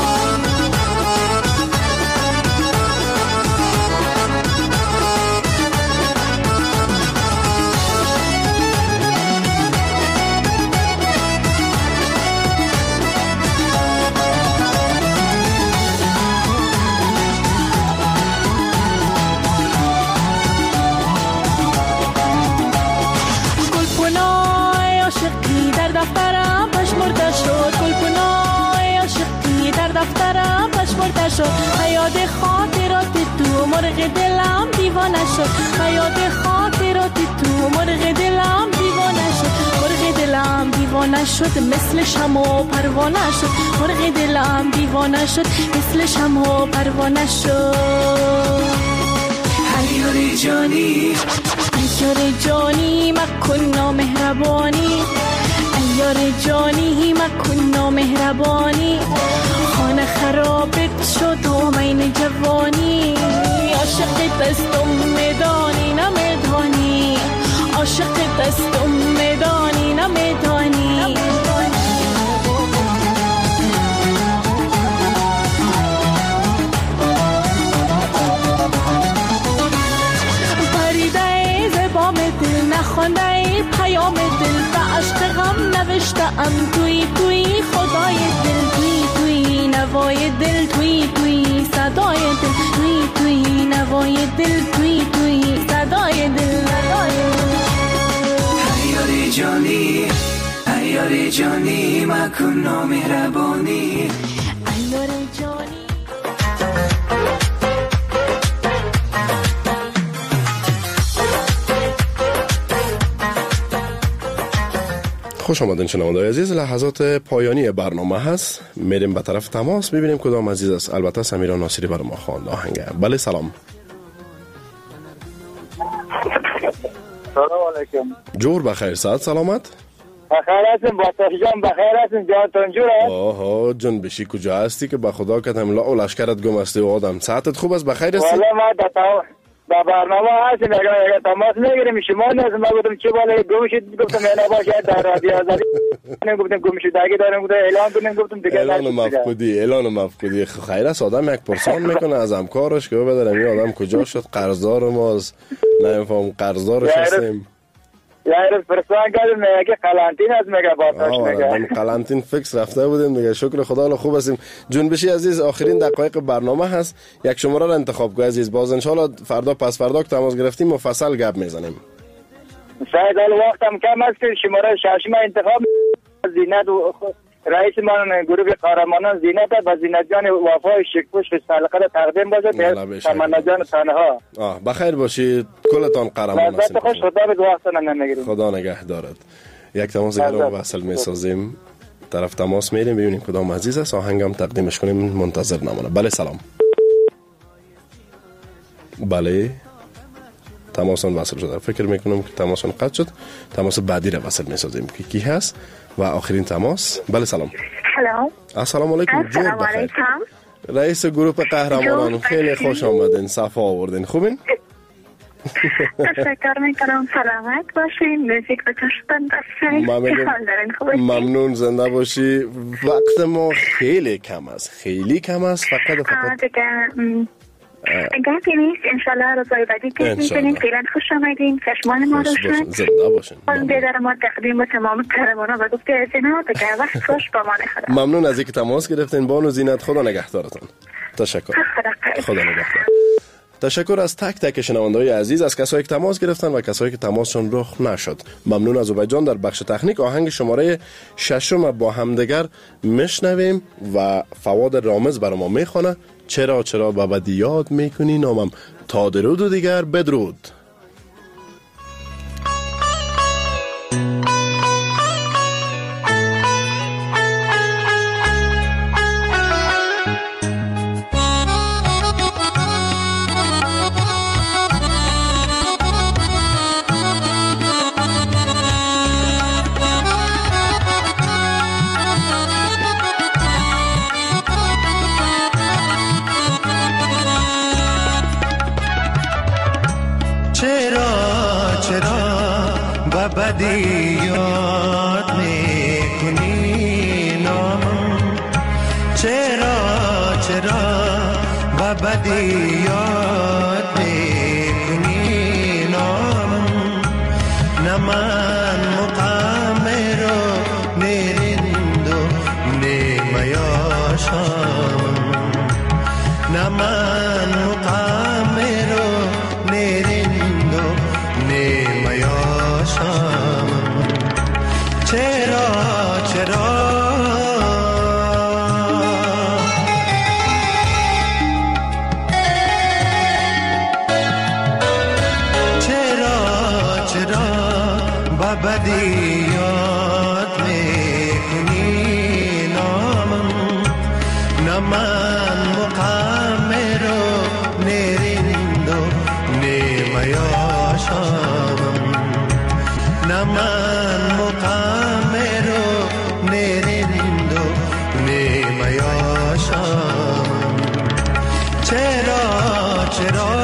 دفترم پشمرده شد. گلپنای عاشقی در دفترم پشمرده شد. یاد خاطرات تو مرغ دلم دیوانه شد. یاد خاطرات تو مرغ دلم دیوانه دیوانه شد مرغ دلم دیوانه شد مثل شمع و پروانه شد مرغ دلم دیوانه شد مثل شمع و پروانه شد عیار جانی عیار جانی مکن نامهربانی عیار جانی مکن نامهربانی خانه خرابت شد و مین جوانی عاشق دستم میدانی نمیدانی عاشق دستم میدانی نمیدانی پریده زبام دل نخوانده پیام دل به عشق غم نوشتم توی توی خدای دل توی توی نوای دل توی توی صدای دل توی توی نوای دل توی توی صدای دل
عیار جانی عیار جانی مکن نامهربانی
عیار جانی
خوش آمدین شنونده‌های عزیز. لحظات پایانی برنامه هست. میریم به طرف تماس ببینیم کدام عزیز است. البته سمیرا ناصری برای ما خواند آهنگ. بله سلام.
سلام علیکم.
جور بخیر، صحت سلامت؟
بخیر هستیم، با جان بخیر هستیم، جانتون جور است؟
آها جان بشی کجا هستی که به خدا که املا و لشکرت گم هستی و آدم صحتت خوب است بخیر هستی؟
والا ما با برنامه هستیم اگر تماس میگیریم شما نیست ما گفتم چه بالا گم شد گفتم اینا باشه در رادیو آزادی گفتم گم شد اگه دارم گفتم اعلان کنیم گفتم دیگه
اعلان مفقودی خیر است آدم یک پرسان میکنه از همکارش که بدارم این آدم کجا شد قرضدار ماست نمیفهم قرضدارش هستیم
یه روز پرسان کردیم میگه قلنطین است میگه باتاش میگه
قلنطین فکس رفته بودیم دیگه شکر خدا خوب هستیم. جون بشی عزیز آخرین دقایق برنامه هست یک شماره را انتخاب کن عزیز باز ان شاء الله فردا پس فردا که تماس گرفتیم مفصل گپ میزنیم.
شاید وقتم کم است که شماره ششم انتخاب زینت و رئیس من گروه قهرمانان زینت و زینت جان وفای شکوش سالقه را تقدیم باشد تمنا جان تنها
بخیر باشید کلتان قهرمان هستید.
خوش خدا به وقتتون نمیگیریم.
خدا نگه دارد. یک تماس دیگر رو وصل میسازیم. طرف تماس میریم ببینیم کدام عزیز است آهنگم تقدیمش کنیم منتظر نمونه. بله سلام. بله تماسون وصل شده. فکر میکنم که تماسون قطع شد. تماس بعدی را وصل میسازیم که کی هست و آخرین تماس. بله سلام.
سلام.
السلام علیکم.
السلام علیکم.
رئیس گروه قهرمانان خیلی خوش آمدین. صفا آوردین. خوبین؟
تشکر میکنم. سلامت باشین. موزیک و چشتن دستین.
ممنون زنده باشی. وقت ما خیلی کم است. خیلی کم است. فقط
گفتی نیست انشالله روزای بعدی که میکنیم. فعلا خوش آمدین. چشمان ما روشن.
زنده باشین.
بیدر ما تقدیم تمام قهرمانان و گفته زینت دیگه وقت خوش با ما نخدا.
ممنون از اینکه تماس گرفتین بانو زینت. خدا نگهدارتون. تشکر. خدا نگهدار. تشکر از تک تک شنونده‌های عزیز از کسایی که تماس گرفتن و کسایی که تماسشون رخ نشد. ممنون از عبید جان در بخش تکنیک. آهنگ شماره 6 با همدیگر میشنویم و فواد رامز برای ما میخونه. چرا به بدی یاد میکنی نامم تا درود و دیگر بدرود.
بدی یاد میکنی نامم چرا با بدی یاد میکنی نامم نه من مقام رو نرند و نمیاشم نه من مقام رو نرند و نمیاشم چرا با بدی
باشم. چرا